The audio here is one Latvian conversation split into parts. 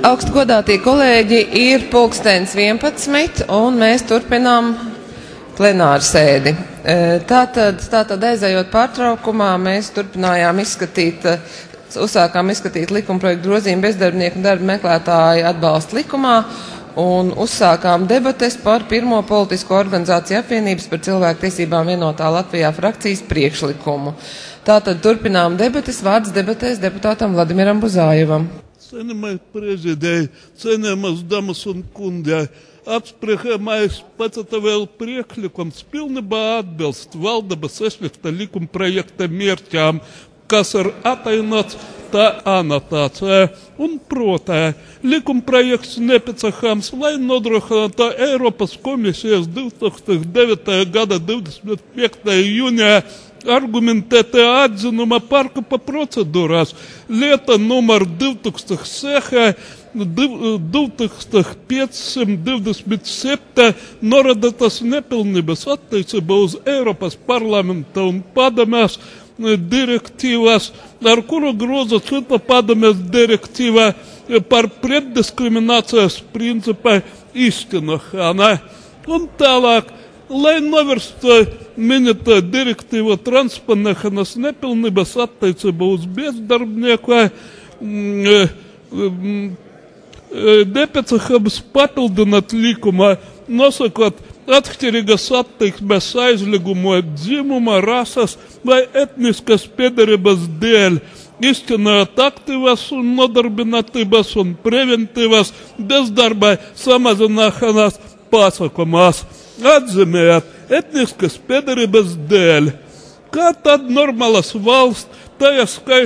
Augstgodātie kolēģi, ir pulkstens 11, un mēs turpinām plenāru sēdi. Tātad aizējot pārtraukumā, mēs uzsākām izskatīt likumprojektu grozījumu bezdarbnieku un darba meklētāju atbalsta likumā, un uzsākām debates par pirmo politisko organizāciju apvienības par cilvēktiesībām vienotā Latvijā frakcijas priekšlikumu. Tātad turpinām debates, vārds debatēs deputātam Vladimiram Buzājevam. Cienījamais prezidēji, cienījamas damas un kundi, apspriežamais pacatavēl priekšlikums pilnībā atbilst valdības iesniegta likumprojekta mērķām, kas ir atainots tā anotācijā. Un protā, likumprojekts nepieciešams, lai nodrošinātu Eiropas komisijas 2009. gada 25. jūnijā argumentētā atzinuma pārkāpuma procedūrās lieta numur 2527 norādītas nepilnības attiecībā uz Eiropas parlamenta un padomes direktīvas, ar kuru groza cita padomes direktīva par pretdiskriminācijas principa īstenošanu. Un tālāk, lai novērstu minētā direktīva transponēšanas nepilnības attiecībā uz bezdarbnieku, nepieciešams papildināt likumā, nosakot atšķirīgas attieksmes aizliegumu dzimuma, rases vai etniskas piedarības dēļ, izcenojot aktīvas un nodarbinātības un preventīvas bezdarba samazināšanas pasākumus. Atzīmēt etniskas piedarības dēļ, kā tad normālas valsts, tā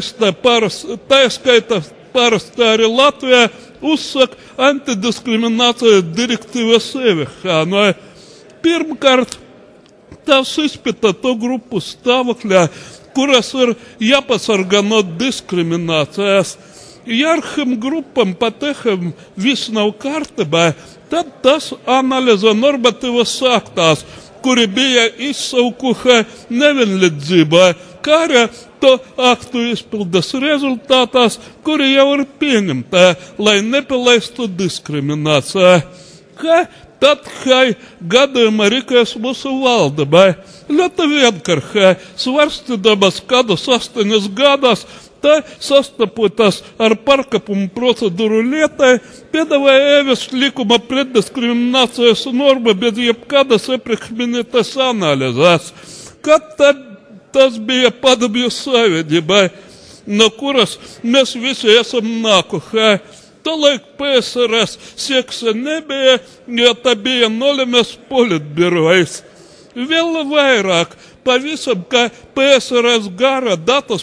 skaita parasti arī Latvijā, uzsaka antidiskriminācijas direktīvas ieviešanu. Pirmkārt, tas izpēta to grupu stāvokļā, kuras ir jāpasargā no diskriminācijas. Ja ar šīm grupām patiešām viss nav kārtībā, tad tas analizē normatīvas aktās, kuri bija izsaukuši nevienlīdzību, kā arī to aktu izpildes rezultātās, kuri jau ir pieņemti, lai nepalaistu diskrimināciju. Kā tad, kai gadījumā rīkojas mūsu valdība? Ļoti vienkārši, svarstydams kādus 8 gadus, tā sastapoties ar pārkāpumu procedūru lietai, piedāvāja ieviest likuma pretdiskriminācijas normu bez jebkādas iepriekš minētas analīzes. Kad tas bija Padomju Savienībai, no kuras mēs visi esam nākuši. Tolaik PSRS seksa nebija, jo tā bija nolemts politbirojs. Vēl vairāk, pavisam, ka PSRS gara datus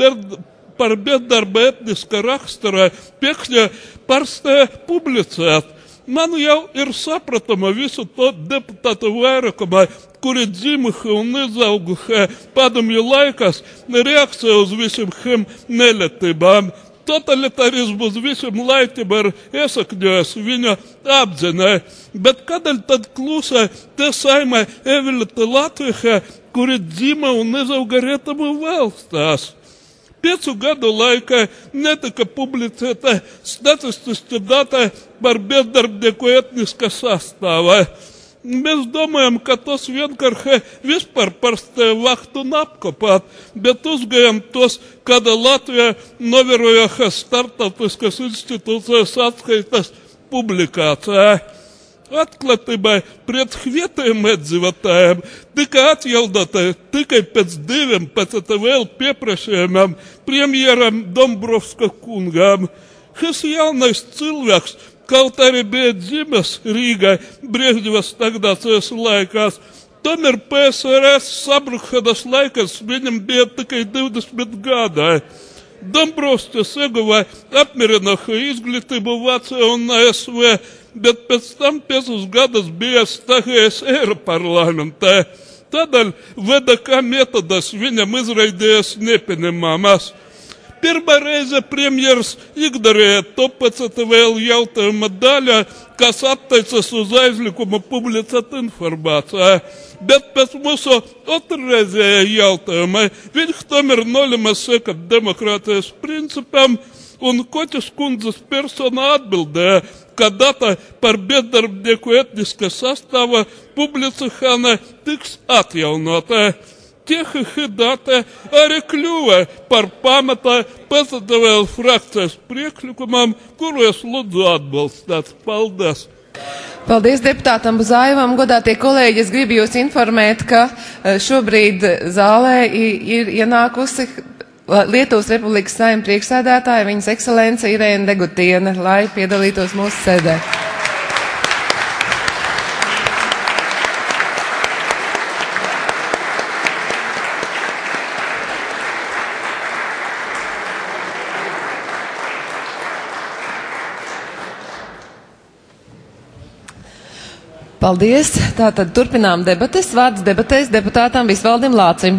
par bezdarba etniska rakstura pēkšņi pārstāja publicēt. Man jau ir sapratama visu to deputātu vairākumā, kuri dzimuši un izauguši padomju laikās, reakcija uz visiem šiem neļautībām. Totalitarismus visam laikam ir iesakņojis viņa apziņā, bet kādēļ tad klusē te Saeimā ievēlēta Latvija, kuri dzima un izauga rietumu valstās? 5 gadu laikā netika publicēta statistiski dati par bezdarbnieku etniska sastāvā. Mēs domājam, ka tas vienkārši vispār pārstāja vakt un apkopāt, bet uzgājam tos, kad Latvija novērojušas startautiskas institūcijas atskaitas publikācijā. Atklātībai pret vietējiem iedzīvotājiem tika atjaunota tikai pēc 12 vēl pieprasījumiem premjeram Dombrovska kungam. Šis jaunais cilvēks, kaut arī bija dzimis Rīgai Brežņeva stagnācijas laikās, tomēr PSRS sabrukšanas laikās viņam bija tikai 20 gadi. Dombrovskis ieguva apmierinošu izglītību Vācijā un ASV, bet pēc tam 5 gadus bija stājies Eiroparlamentā. Tādēļ VDK metodas viņam izraidījās nepieņemamas. Pirmā reize premjers ignorēja to vēl jautājuma daļa, kas attiecas uz aizlikumu publicēt informāciju. Bet pēc mūsu otrreizējā jautājuma viņš tomēr nolēma sekot demokrātijas principam un Koķas kundzes persona atbildēja, ka data par bezdarbnieku etniska sastāva publicēšana tiks atjaunota. Tieši data arī kļuva par pamata PSDVL frakcijas priekšlikumam, kuru es lūdzu atbalstīt. Paldies! Paldies deputātam Buzajevam. Godātie kolēģi, es gribu jūs informēt, ka šobrīd zālē ir ienākusi Lietuvas Republikas Saeima priekšsēdētāja, viņas ekscelence Irēna Degutiene, lai piedalītos mūsu sēdē. Paldies. Tātad turpinām debates. Vārds debatēs deputātam Visvaldim Lācim.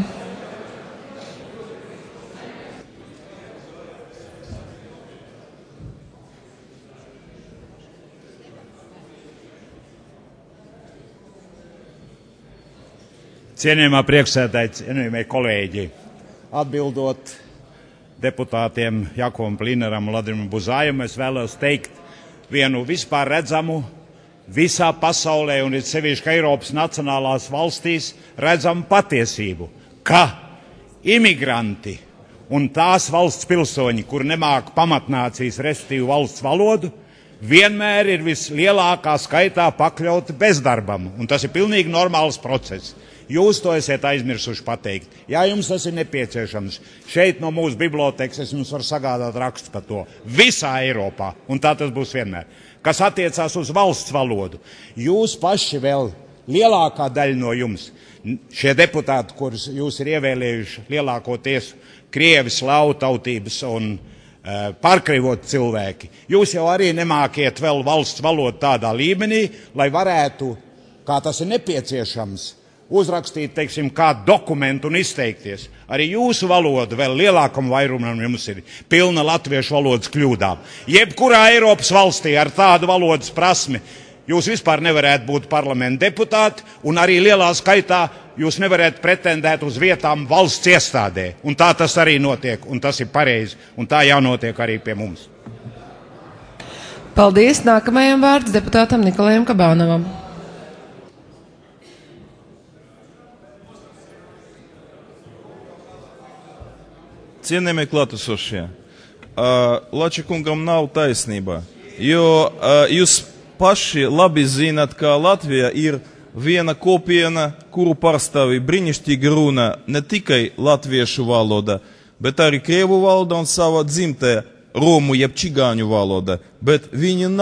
Cienījamā priekšsēdētāja, cienījamie kolēģi, atbildot deputātiem Jakovam Plīneram un Vladimiram Buzajevam, es vēlos teikt vienu vispār redzamu visā pasaulē un ir sevišķi Eiropas nacionālās valstīs redzamu patiesību, ka imigranti un tās valsts pilsoņi, kur nemāk pamatnācijas, respektīvi valsts valodu, vienmēr ir vislielākā skaitā pakļauti bezdarbam, un tas ir pilnīgi normāls process. Jūs to esat aizmirsuši pateikt. Ja jums tas ir nepieciešams, šeit no mūsu bibliotēkas es jums varu sagādāt rakstu par to. Visā Eiropā, un tā tas būs vienmēr. Kas attiecās uz valsts valodu, jūs paši vēl, lielākā daļa no jums, šie deputāti, kurus jūs ir ievēlējuši lielākoties krievi, slāvu tautības un pārkrīvot cilvēki, jūs jau arī nemākiet vēl valsts valodu tādā līmenī, lai varētu, kā tas ir nepieciešams, uzrakstīt, teiksim, kādu dokumentu un izteikties. Arī jūsu valoda vēl lielākam vairumam jums ir pilna latviešu valodas kļūdām. Jebkurā Eiropas valstī ar tādu valodas prasmi jūs vispār nevarētu būt parlamenta deputāti, un arī lielā skaitā jūs nevarētu pretendēt uz vietām valsts iestādē. Un tā tas arī notiek, un tas ir pareizi, un tā jānotiek arī pie mums. Paldies. Nākamajam vārds deputātam Nikolajam Kabānovam. Cienījamie klātesošie, Lačikungam nav taisnība, jo jūs paši labi zināt, ka Latvija ir viena kopiena, kuru pārstāvi brīnišķīgi runā ne tikai latviešu valoda, bet arī krievu valoda un sava dzimtē romu jeb čigāņu valoda, bet viņam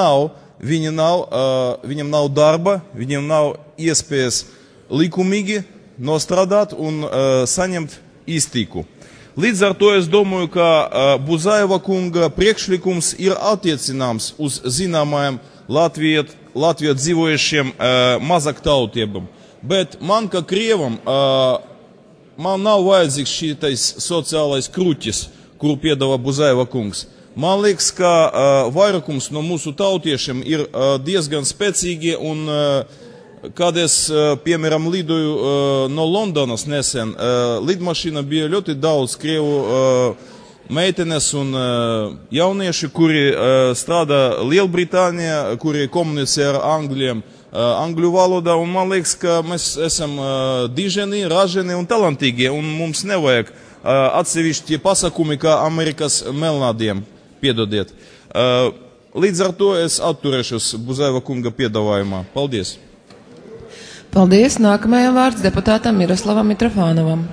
nav darba, viņam nav iespējas likumīgi nostrādāt un saņemt iztiku. Līdz ar to es domāju, ka Buzajeva kunga priekšlikums ir attiecināms uz zināmajiem Latvijā dzīvojušiem mazaktautībām. Bet man, kā krievam, man nav vajadzīgs šitais sociālais kruķis, kuru piedāvā Buzajeva kungs. Man liekas, ka vairākums no mūsu tautiešiem ir diezgan spēcīgi un kad es, piemēram, lidoju no Londonas nesen, lidmašīna bija ļoti daudz krievu meitenes un jaunieši, kuri strādā Lielbritānijā, kuri komunicē ar angļiem angļu valodā, un man liekas, ka mēs esam diženi, raženi un talantīgi, un mums nevajag atsevišķi pasakumi kā Amerikas melnādiem, piedodiet. Līdz ar to es atturēšos Buzajeva kunga piedāvājumā. Paldies! Paldies. Nākamajam vārds deputātam Miroslavam Mitrofānovam.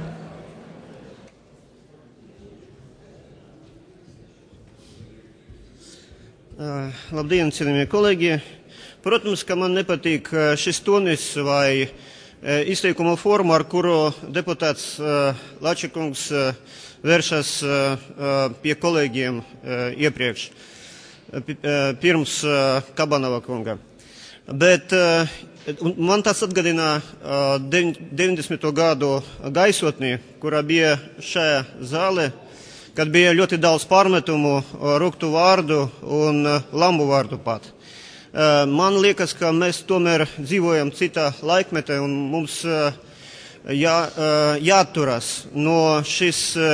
Labdien, cienījamie kolēģi! Protams, ka man nepatīk šis tonis vai izteikuma forma, ar kuru deputāts Lačikungs vēršas pie kolēģiem iepriekš, pirms Kabanova kunga. Bet man tas atgadina 90. gadu gaisotni, kurā bija šajā zālē, kad bija ļoti daudz pārmetumu, ruktu vārdu un lambu vārdu pat. Man liekas, ka mēs tomēr dzīvojam citā laikmetē un mums jāturas no šis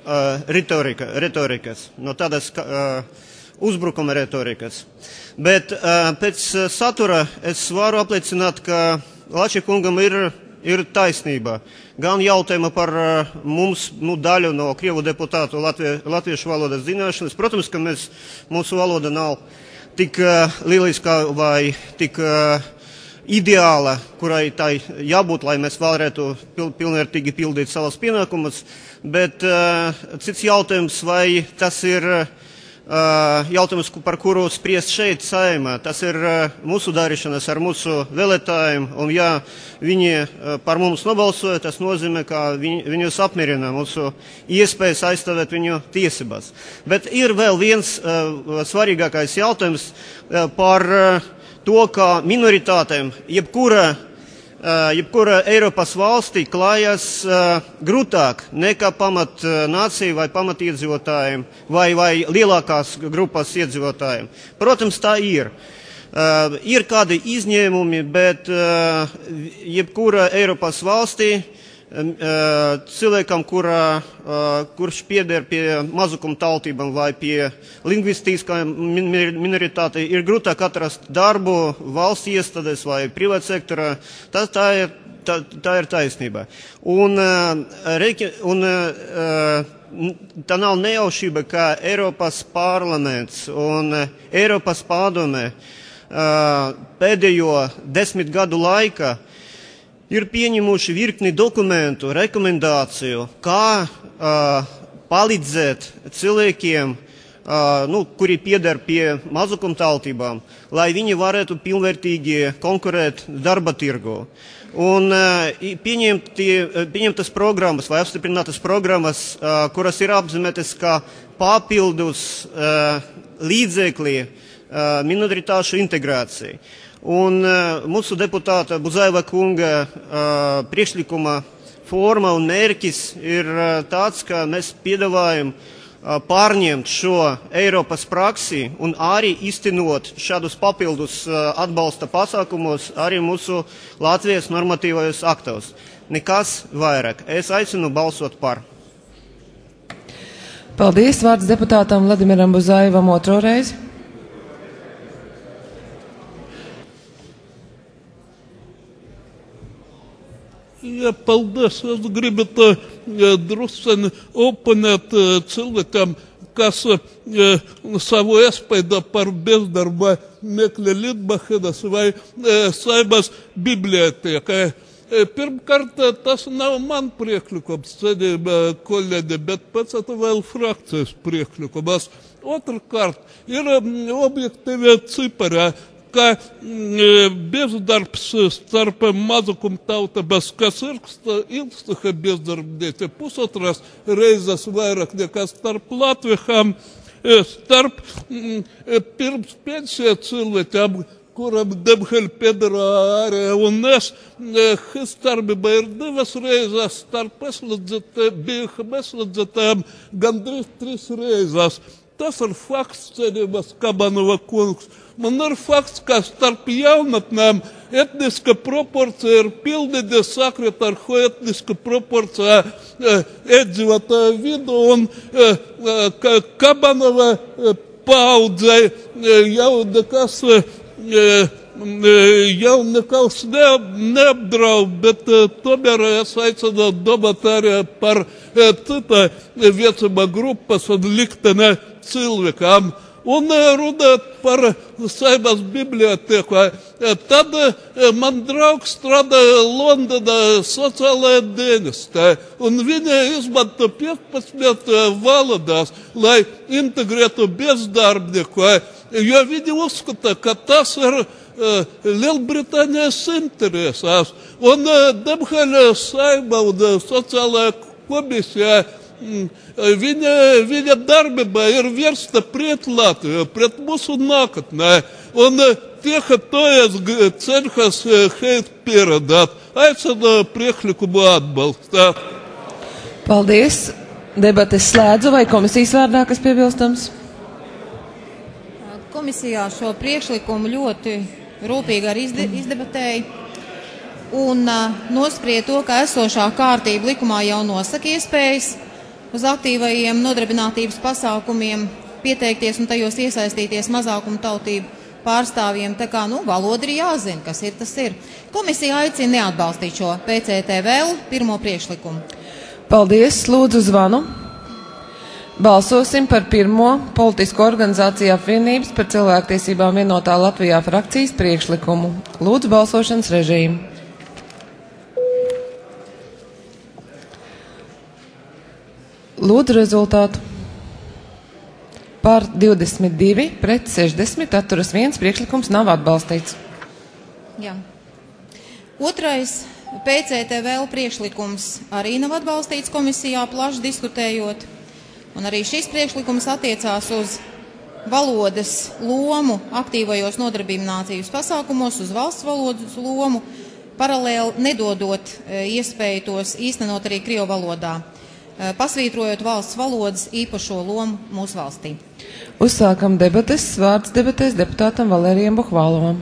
retorikas, no tādas uzbrukuma retorikas. Bet pēc satura es varu apliecināt, ka Lačikungam ir taisnība. Gan jautājuma par mums, daļu no Krievu deputātu latviešu valodas zināšanas. Protams, ka mūsu valoda nav tik lieliskā vai tik ideāla, kurai tai jābūt, lai mēs varētu pilnvērtīgi pildīt savas pienākumus. Bet cits jautājums, vai tas ir jautājums, par kuru spriest šeit Saeimā. Tas ir mūsu darīšanas ar mūsu vēlētājiem, un ja viņi par mums nobalsoja, tas nozīmē, ka viņus apmierina mūsu iespējas aizstāvēt viņu tiesības. Bet ir vēl viens svarīgākais jautājums par to, ka minoritātēm jebkura Eiropas valstī klājas grūtāk nekā pamat nācija vai pamat iedzīvotājiem vai lielākās grupas iedzīvotājiem. Protams, tā ir. Ir kādi izņēmumi, bet jebkura Eiropas valstī cilvēkam, kurš pieder pie mazākuma tautībām vai pie lingvistiskām minoritātei, ir grūtāk atrast darbu valsts iestādēs vai privāta sektorā. Tā ir taisnība. Un tā nav nejaušība, ka Eiropas parlaments un Eiropas padome pēdējo 10 gadu laikā ir pieņemuši virkni dokumentu, rekomendāciju, kā palīdzēt cilvēkiem, kuri pieder pie mazākumtautībām, lai viņi varētu pilnvērtīgi konkurēt darba tirgu. Un pieņemtas programmas vai apstiprinātas programmas, kuras ir apzīmētas kā papildus līdzekļi minoritāšu integrācijai. Un mūsu deputāta Buzaiva kunga priekšlikuma forma un mērķis ir tāds, ka mēs piedāvājam pārņemt šo Eiropas praksi un arī īstenot šādus papildus atbalsta pasākumus arī mūsu Latvijas normatīvajos aktos. Nekas vairāk. Es aicinu balsot par. Paldies. Vārds deputātam Vladimiram Buzaivam otro reizi. Ja, paldies. Es gribu drusceni oponēt cilvēkam, kas savu iespēju par bezdarba meklē Lidbahedas vai Saeimas bibliotēkai. Pirmkārt, tas nav man priekšlikums, kolēģi, bet pēc tam vēl frakcijas priekšlikums. Otrkārt, ir objektīvi cipari, ka bezdarbs starp mazākumtautības, kas ilgstoša bezdarbniece, 1,5 reizes vairāk nekā starp latviešiem, starp pirms pensiju cilvēkiem, kuram diemžēl pieder arī un es, starpība ir 2 reizes, starp bezslodzītājiem gandrīz 3 reizes. Tas ir fakts, Cerības Kabanova kungs. Man ir fakts, ka starp jaunatnēm etniska proporcija ir pilnīgi sakrit ar etniska proporcija iedzīvotāju vidu, un Kabanova paudzei jau nekas neapdraud, bet tomēr es aicinu domāt arī par cita vecuma grupas un likteni cilvēkam. Un runāt par Saeimas bibliotēku. Tad man draugs strādāja Londonā sociālajā dienestā, un viņa izmanto 15 valodās, lai integrētu bezdarbnieku, jo viņi uzskata, ka tas ir Lielbritānijas interesēs. Un diemžēl Saeima un sociālajā komisijā viņa darbība ir vērsta pret Latviju, pret mūsu nākotnē. Un tie, to es cenšos šeit pierādāt, aicinu priekšlikumu atbalstīt. Paldies. Debates slēdzu, vai komisijas vārdā kas piebilstams? Komisijā šo priekšlikumu ļoti rūpīgi arī izdebatēja un nosprieda to, ka esošā kārtība likumā jau nosaka iespējas uz aktīvajiem nodarbinātības pasākumiem pieteikties un tajos iesaistīties mazākumu tautību pārstāvjiem, tā kā, valoda ir jāzina, kas ir, tas ir. Komisija aicina neatbalstīt šo PCTVL pirmo priekšlikumu. Paldies, lūdzu zvanu. Balsosim par pirmo politisko organizāciju apvienības par cilvēktiesībām vienotā Latvijā frakcijas priekšlikumu. Lūdzu balsošanas režīmu. Lūdzu rezultātu. Par 22, pret 60, atturas 1, priekšlikums nav atbalstīts. Jā. Otrais PCTVL priekšlikums arī nav atbalstīts komisijā, plaši diskutējot. Un arī šis priekšlikums attiecās uz valodas lomu aktīvajos nodarbinātības pasākumos, uz valsts valodas lomu, paralēli nedodot iespēju tos īstenot arī krievu valodā, pasvītrojot valsts valodas īpašo lomu mūsu valstī. Uzsākam debates. Vārds debatēs deputātam Valērijam Buhvālovam.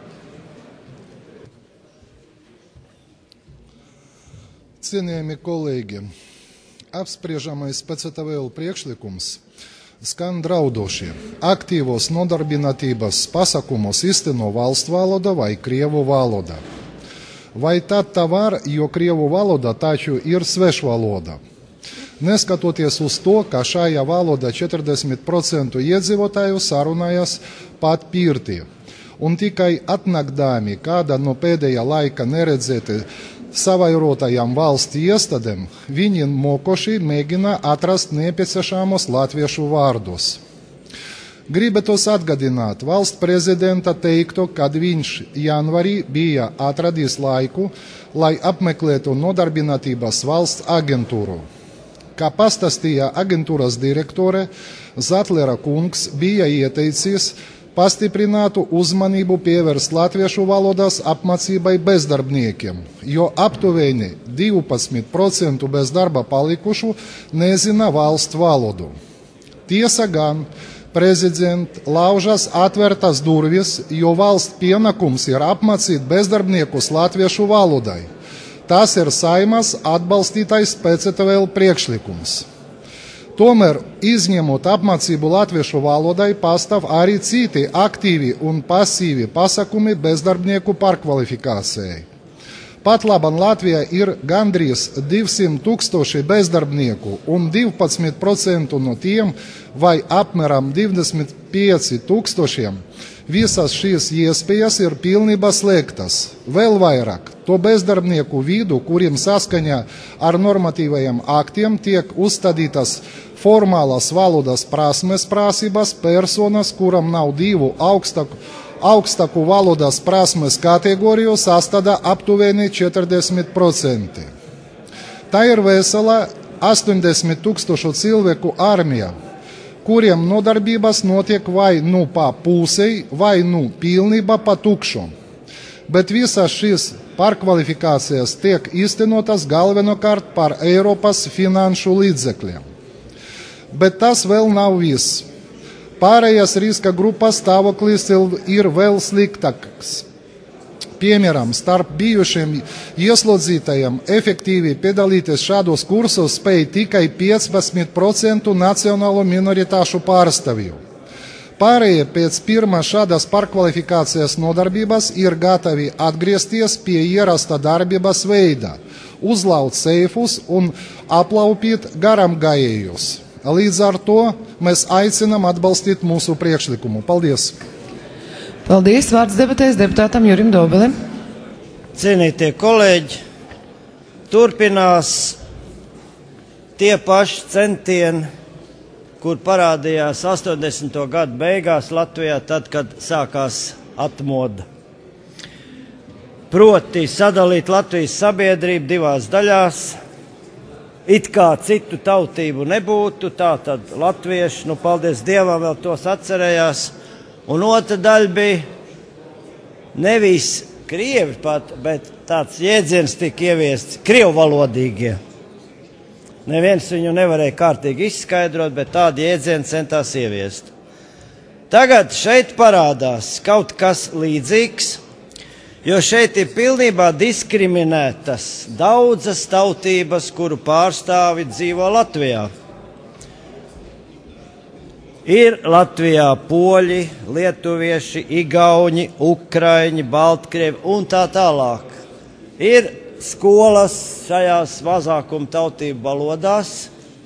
Cienījami kolēģi, apspriežamais PCTVL priekšlikums skan draudoši. Aktīvos nodarbinātības pasākumos īsteno valsts valoda vai krievu valoda. Vai tad tā var, jo krievu valoda taču ir svešvaloda? Neskatoties uz to, ka šajā valodā 40% iedzīvotāju sarunājas pat pirti, un tikai atnākdami kāda no pēdējā laika neredzēti savairotajām valsts iestādēm, viņi mokoši mēģina atrast nepieciešamos latviešu vārdus. Gribētos atgādināt valsts prezidenta teikto, kad viņš janvārī bija atradis laiku, lai apmeklētu nodarbinātības valsts aģentūru. Kā pastāstīja aģentūras direktore, Zatlera kungs bija ieteicis pastiprinātu uzmanību pievērst latviešu valodas apmācībai bezdarbniekiem, jo aptuveni 12% bez darba palikušu nezina valsts valodu. Tiesa gan, prezidents laužas atvērtas durvis, jo valsts pienākums ir apmācīt bezdarbniekus latviešu valodai. Tas ir Saeimas atbalstītais PCTVL priekšlikums. Tomēr, izņemot apmācību latviešu valodai, pastāv arī citi aktīvi un pasīvi pasākumi bezdarbnieku pārkvalifikācijai. Pat labam Latvijā ir gandrīz 200,000 bezdarbnieku, un 12% no tiem, vai apmēram 25,000, visas šīs iespējas ir pilnībā slēgtas. Vēl vairāk, to bezdarbnieku vidu, kuriem saskaņā ar normatīvajiem aktiem tiek uzstādītas formālas valodas prasmes prasības, personas, kuram nav divu augstāku valodas prasmes kategoriju, sastāda aptuveni 40%. Tā ir vesela 80,000 cilvēku armija, kuriem nodarbības notiek vai nu pa pusei, vai nu pilnībā pa tukšam. Bet visas šīs pārkvalifikācijas tiek īstenotas galvenokārt par Eiropas finanšu līdzekļiem. Bet tas vēl nav viss. Pārējās riska grupas stāvoklis ir vēl sliktāks. Piemēram, starp bijušiem ieslodzītajiem efektīvi piedalīties šādos kursos spēj tikai 15% nacionālo minoritāšu pārstāvju. Pārējie pēc pirmās šādas pārkvalifikācijas nodarbības ir gatavi atgriezties pie ierasta darbības veida, uzlaukt seifus un aplaupīt garām gājējus. Līdz ar to mēs aicinām atbalstīt mūsu priekšlikumu. Paldies! Paldies! Vārds debatēs deputātam Jurim Dobelim. Cienītie kolēģi, turpinās tie paši centieni, kur parādījās 80. gadu beigās Latvijā, tad, kad sākās atmoda. Proti sadalīt Latvijas sabiedrību divās daļās, it kā citu tautību nebūtu, tā tad latvieši, paldies Dievam, vēl tos atcerējās, un otra daļa bija nevis krievi pat, bet tāds jēdziens tika ieviests krievvalodīgie. Neviens viņu nevarēja kārtīgi izskaidrot, bet tādu jēdzienu centās ieviest. Tagad šeit parādās kaut kas līdzīgs, jo šeit ir pilnībā diskriminētas daudzas tautības, kuru pārstāvi dzīvo Latvijā. Ir Latvijā poļi, lietuvieši, igauņi, ukraiņi, baltkrievi un tā tālāk. Ir skolas šajās mazākuma tautību valodās,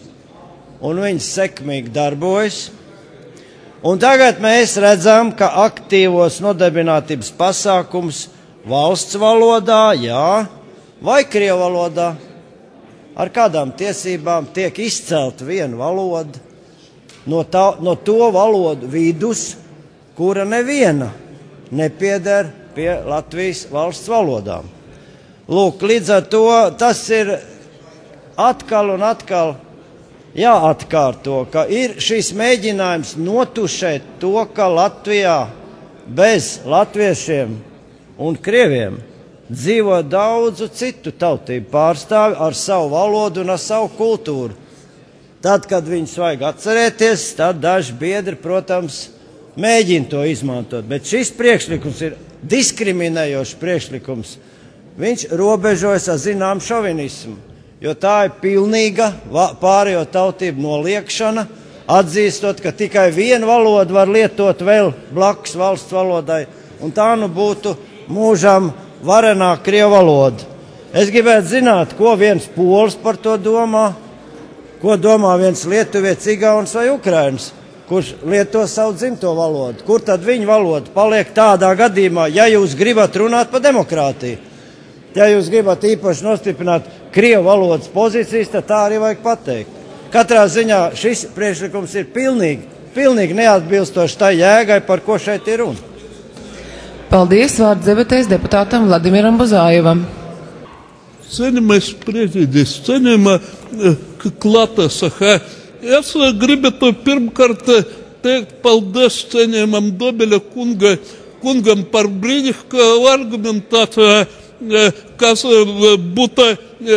un viņas sekmīgi darbojas. Un tagad mēs redzam, ka aktīvos nodarbinātības pasākums valsts valodā, jā, vai krievu valodā, ar kādām tiesībām tiek izcelta viena valoda no to valodu vidus, kura neviena nepieder pie Latvijas valsts valodām. Lūk, līdz ar to tas ir atkal un atkal jāatkārto, ka ir šis mēģinājums notušēt to, ka Latvijā bez latviešiem un krieviem dzīvo daudzu citu tautību pārstāvi ar savu valodu un ar savu kultūru. Tad, kad viņus vajag atcerēties, tad daži biedri, protams, mēģina to izmantot. Bet šis priekšlikums ir diskriminējošs priekšlikums. Viņš robežojas ar zinām šovinismu, jo tā ir pilnīga pārējo tautību noliekšana, atzīstot, ka tikai vienu valodu var lietot vēl blakus valsts valodai, un tā nu būtu mūžam varenā krievu valoda. Es gribētu zināt, ko viens pols par to domā, ko domā viens lietuvietis, igauns vai ukrainis, kurš lieto savu dzimto valodu. Kur tad viņa valoda paliek tādā gadījumā, ja jūs gribat runāt par demokrātiju? Ja jūs gribat īpaši nostiprināt krievu valodas pozīcijas, tad tā arī vajag pateikt. Katrā ziņā šis priekšlikums ir pilnīgi neatbilstoši tai jēgai, par ko šeit ir runa. Paldies, vārds debatēs deputātam Vladimiram Buzājevam. Cienījamais prezidents, cienījamā klātesošā, es gribētu pirmkārt teikt paldies cienījamam Dobeļa kungam par brīnišķīgu argumentāciju, kas būtu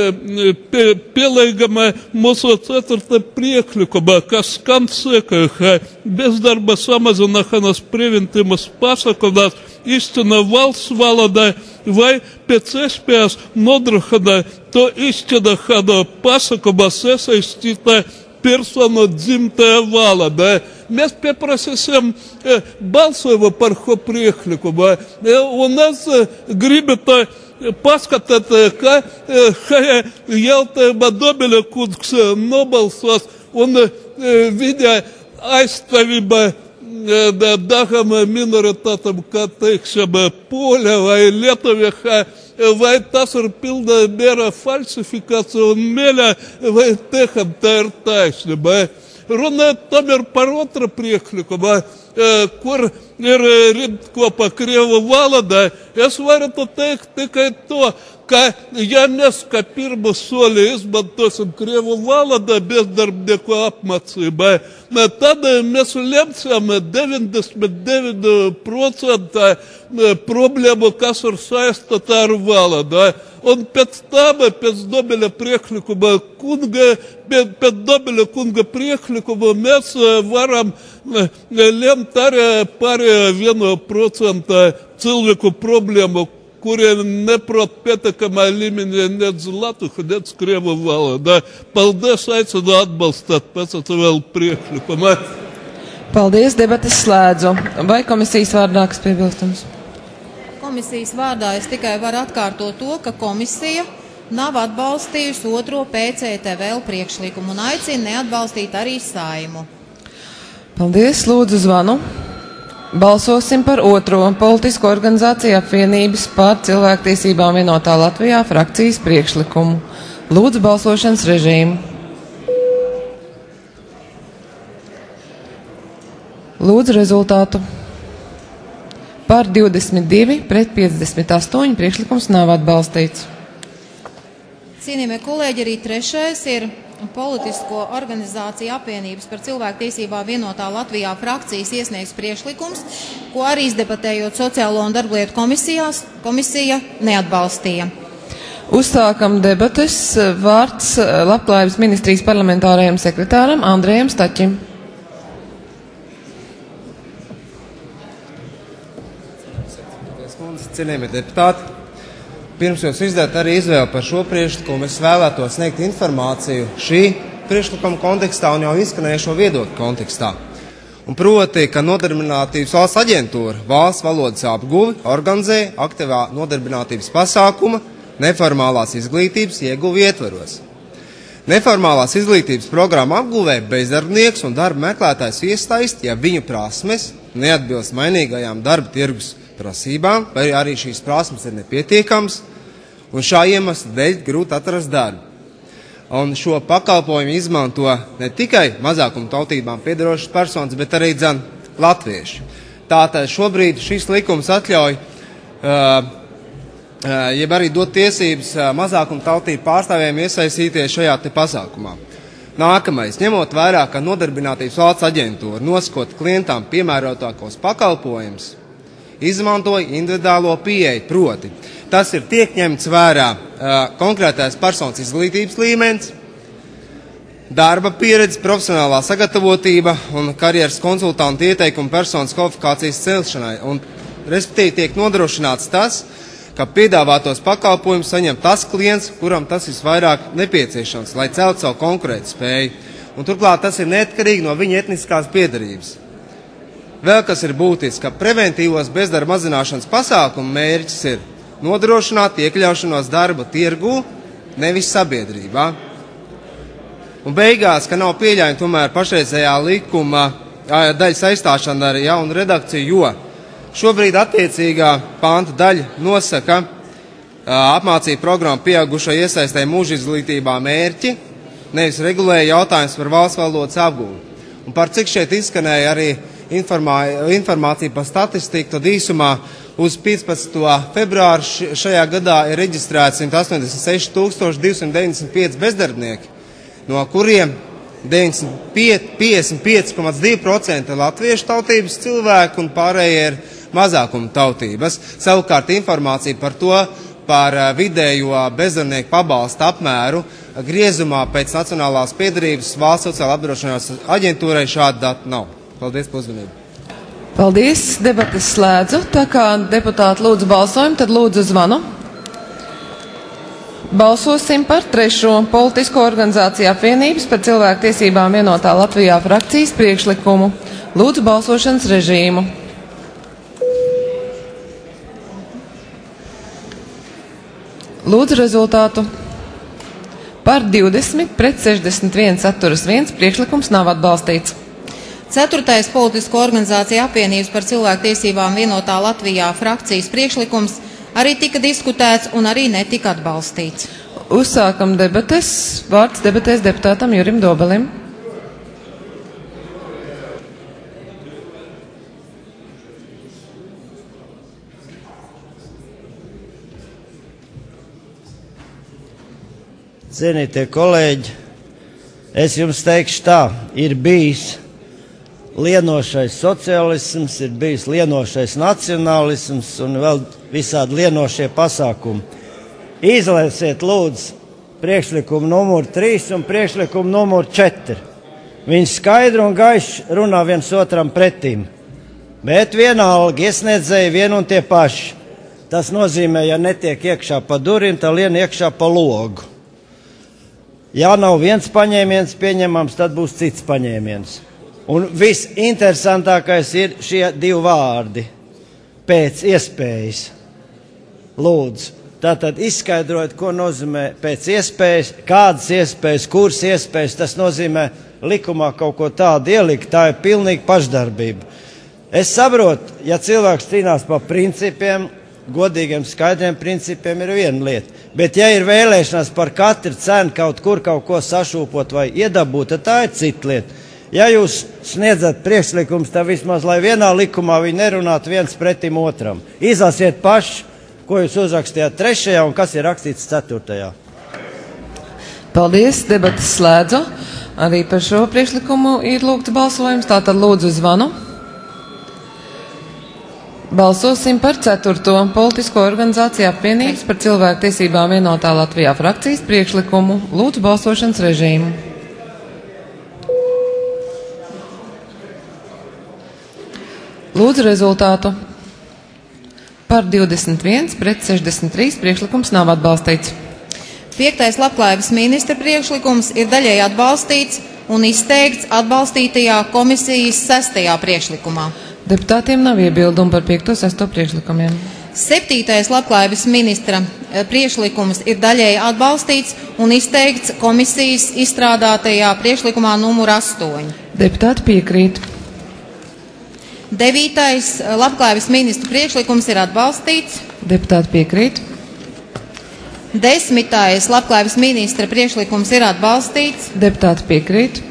pielīgama mūsu 4. priekšlikumā, kas skan sekojoši: bezdarba samazināšanas preventīvas pasākumus īsteno valsts valodai vai pēc iespējas nodrošina to īstenošanu pasākumus iesaistītā personu dzimtajā valodā. Mēs pieprasīsim balsojumu par šo priekšlikumu, un es gribētu paskatīt, ka šajā jautājumā Dobeļa kungs nobalsos, un viņa aizstāvība dažām minoritātām, kā teiksim, poļa vai lietuvieša, vai tas ir pilna mērā falsifikācija un mēļa, vai tiešām tā ir taisnība. Runājot tomēr par otru priekšlikumu, kur ir rindkopa krievu valodā, es varētu teikt tikai to, ka ja mēs kā pirmu soli izmantosim krievu valodā bezdarbnieku apmācībai, tad mēs lemsim 99% problēmu, kas ir saistīta ar valodu. Un pēc tam, pēc Dobeļa priekšlikuma mēs varam lemt arī par 1% cilvēku problēmu, kuriem neprot pietiekamā līmenī nec latviešu, nec krievu valodā. Paldies, aicinu atbalstīt pēc vēl priekšlikumu. Paldies, debates slēdzu. Vai komisijas vārdā kas piebilstams? Komisijas vārdā es tikai varu atkārtot to, ka komisija nav atbalstījusi otro PCTVL priekšlikumu un aicina neatbalstīt arī Saeimu. Paldies, lūdzu zvanu. Balsosim par otro politisko organizāciju apvienības par cilvēktiesībām vienotā Latvijā frakcijas priekšlikumu. Lūdzu balsošanas režīmu. Lūdzu rezultātu. Par 22 pret 58 priekšlikums nav atbalstīts. Cienījamie kolēģi, arī trešais ir politisko organizāciju apvienības par cilvēktiesībām vienotā Latvijā frakcijas iesniegts priekšlikums, ko arī izdebatējot Sociālo un darblietu komisija neatbalstīja. Uzsākam debates. Vārds Labklājības ministrijas parlamentārajam sekretāram Andrejam Staķim. Cienījamie deputāti, pirms jūs izdarāt arī izvēli par šo priekšlikumu, es vēlētos sniegt informāciju šī priekšlikuma kontekstā un jau izskanējušo viedokļu kontekstā. Un proti, ka Nodarbinātības valsts aģentūra valsts valodas apguvi organizē aktīvā nodarbinātības pasākuma neformālās izglītības ieguvi ietvaros. Neformālās izglītības programma apguvē bezdarbnieks un darba meklētājs iesaist, ja viņu prasmes neatbilst mainīgajām darba tirgus prasībām, vai arī šīs prasmes ir nepietiekams, un šā iemesla dēļ grūti atrast darbu. Un šo pakalpojumu izmanto ne tikai mazākuma tautībām piedarošas personas, bet arī latvieši. Tātad šobrīd šis likums atļauj, jeb arī dot tiesības mazākuma tautību pārstāvjiem iesaistīties šajā te pasākumā. Nākamais, ņemot vērā, ka Nodarbinātības valsts aģentūra nosakot klientām piemērotākos pakalpojumus, izmantoja individuālo pieeju, proti. Tas ir tiek ņemts vērā konkrētais personas izglītības līmenis, darba pieredze, profesionālā sagatavotība un karjeras konsultanta ieteikuma personas kvalifikācijas celšanai. Un, respektīvi, tiek nodrošināts tas, ka piedāvātos pakalpojumus saņem tas klients, kuram tas visvairāk nepieciešams, lai celtu savu konkurētu spēju. Un turklāt tas ir neatkarīgi no viņa etniskās piedarības. Vēl kas ir būtiski, ka preventīvos bezdarba mazināšanas pasākumu mērķis ir nodrošināt iekļaušanos darba tirgū, nevis sabiedrībā. Un beigās, ka nav pieļaujama tomēr pašreizējā likuma daļas aizstāšana ar jaunu redakciju, jo šobrīd attiecīgā panta daļa nosaka apmācību programmu pieaugušo iesaistē mūža izglītībā mērķi, nevis regulēja jautājums par valsts valodas apgūvi. Un par cik šeit izskanēja arī informācija par statistiku, tad īsumā uz 15. februāru šajā gadā ir reģistrēts 186 295 bezdarbnieki, no kuriem 55,2% latviešu tautības cilvēku un pārējie ir mazākuma tautības. Savukārt informācija par to, par vidējo bezdarbnieku pabalsta apmēru griezumā pēc nacionālās piedarības valsts sociāla apdrošināšanas aģentūrai šāda data nav. Paldies par uzmanību. Paldies, debates slēdzu. Tā kā deputāti lūdzu balsojumu, tad lūdzu zvanu. Balsosim par 3. politisko organizāciju apvienības par cilvēku tiesībām vienotā Latvijā frakcijas priekšlikumu. Lūdzu balsošanas režīmu. Lūdzu rezultātu. Par 20 pret 61 atturas 1 priekšlikums nav atbalstīts. 4. politisko organizāciju apvienības par cilvēku tiesībām vienotā Latvijā frakcijas priekšlikums arī tika diskutēts un arī netika atbalstīts. Uzsākam debates. Vārds debatēs deputātam Jurim Dobelim. Cienītie kolēģi, es jums teikšu tā, ir bijis lienošais sociālisms, ir bijis lienošais nacionālisms un vēl visādi lienošie pasākumi. Izlēsiet lūdzu priekšlikumu numur 3 un priekšlikumu numur 4. Viņi skaidri un gaiši runā viens otram pretīm, bet vienalga iesniedzēji vien un tie paši. Tas nozīmē, ja netiek iekšā pa durvīm, tad lien iekšā pa logu. Ja nav viens paņēmiens pieņemams, tad būs cits paņēmiens. Un visinteresantākais ir šie 2 vārdi – pēc iespējas. Lūdzu, tātad izskaidrojot, ko nozīmē pēc iespējas, kādas iespējas, kuras iespējas, tas nozīmē likumā kaut ko tādu ielikt, tā ir pilnīgi pašdarbība. Es saprotu, ja cilvēks cīnās par principiem, godīgiem, skaidriem principiem ir viena lieta, bet ja ir vēlēšanās par katru cenu kaut kur kaut ko sašūpot vai iedabūt, tad tā ir cita lieta. Ja jūs sniedzat priekšlikums, tad vismaz, lai vienā likumā viņi nerunātu viens pretim otram. Izlasiet paši, ko jūs uzrakstījāt 3. un kas ir rakstīts 4. Paldies, debatas slēdzu. Arī par šo priekšlikumu ir lūgts balsojums, tātad lūdzu zvanu. Balsosim par 4. politisko organizāciju apvienības par cilvēku tiesībām vienotā Latvijā frakcijas priekšlikumu. Lūdzu balsošanas režīmu. Lūdzu rezultātu. Par 21 pret 63 priekšlikums nav atbalstīts. 5. labklājības ministra priekšlikums ir daļēji atbalstīts un izteikts atbalstītajā komisijas 6. priekšlikumā. Deputātiem nav iebildumu par 5. un 6. priekšlikumiem. 7. labklājības ministra priekšlikums ir daļēji atbalstīts un izteikts komisijas izstrādātajā priekšlikumā numur 8. Deputāti piekrīt. 9. labklājības ministra priekšlikums ir atbalstīts. Deputāti piekrīt. 10. labklājības ministra priekšlikums ir atbalstīts. Deputāti piekrīt.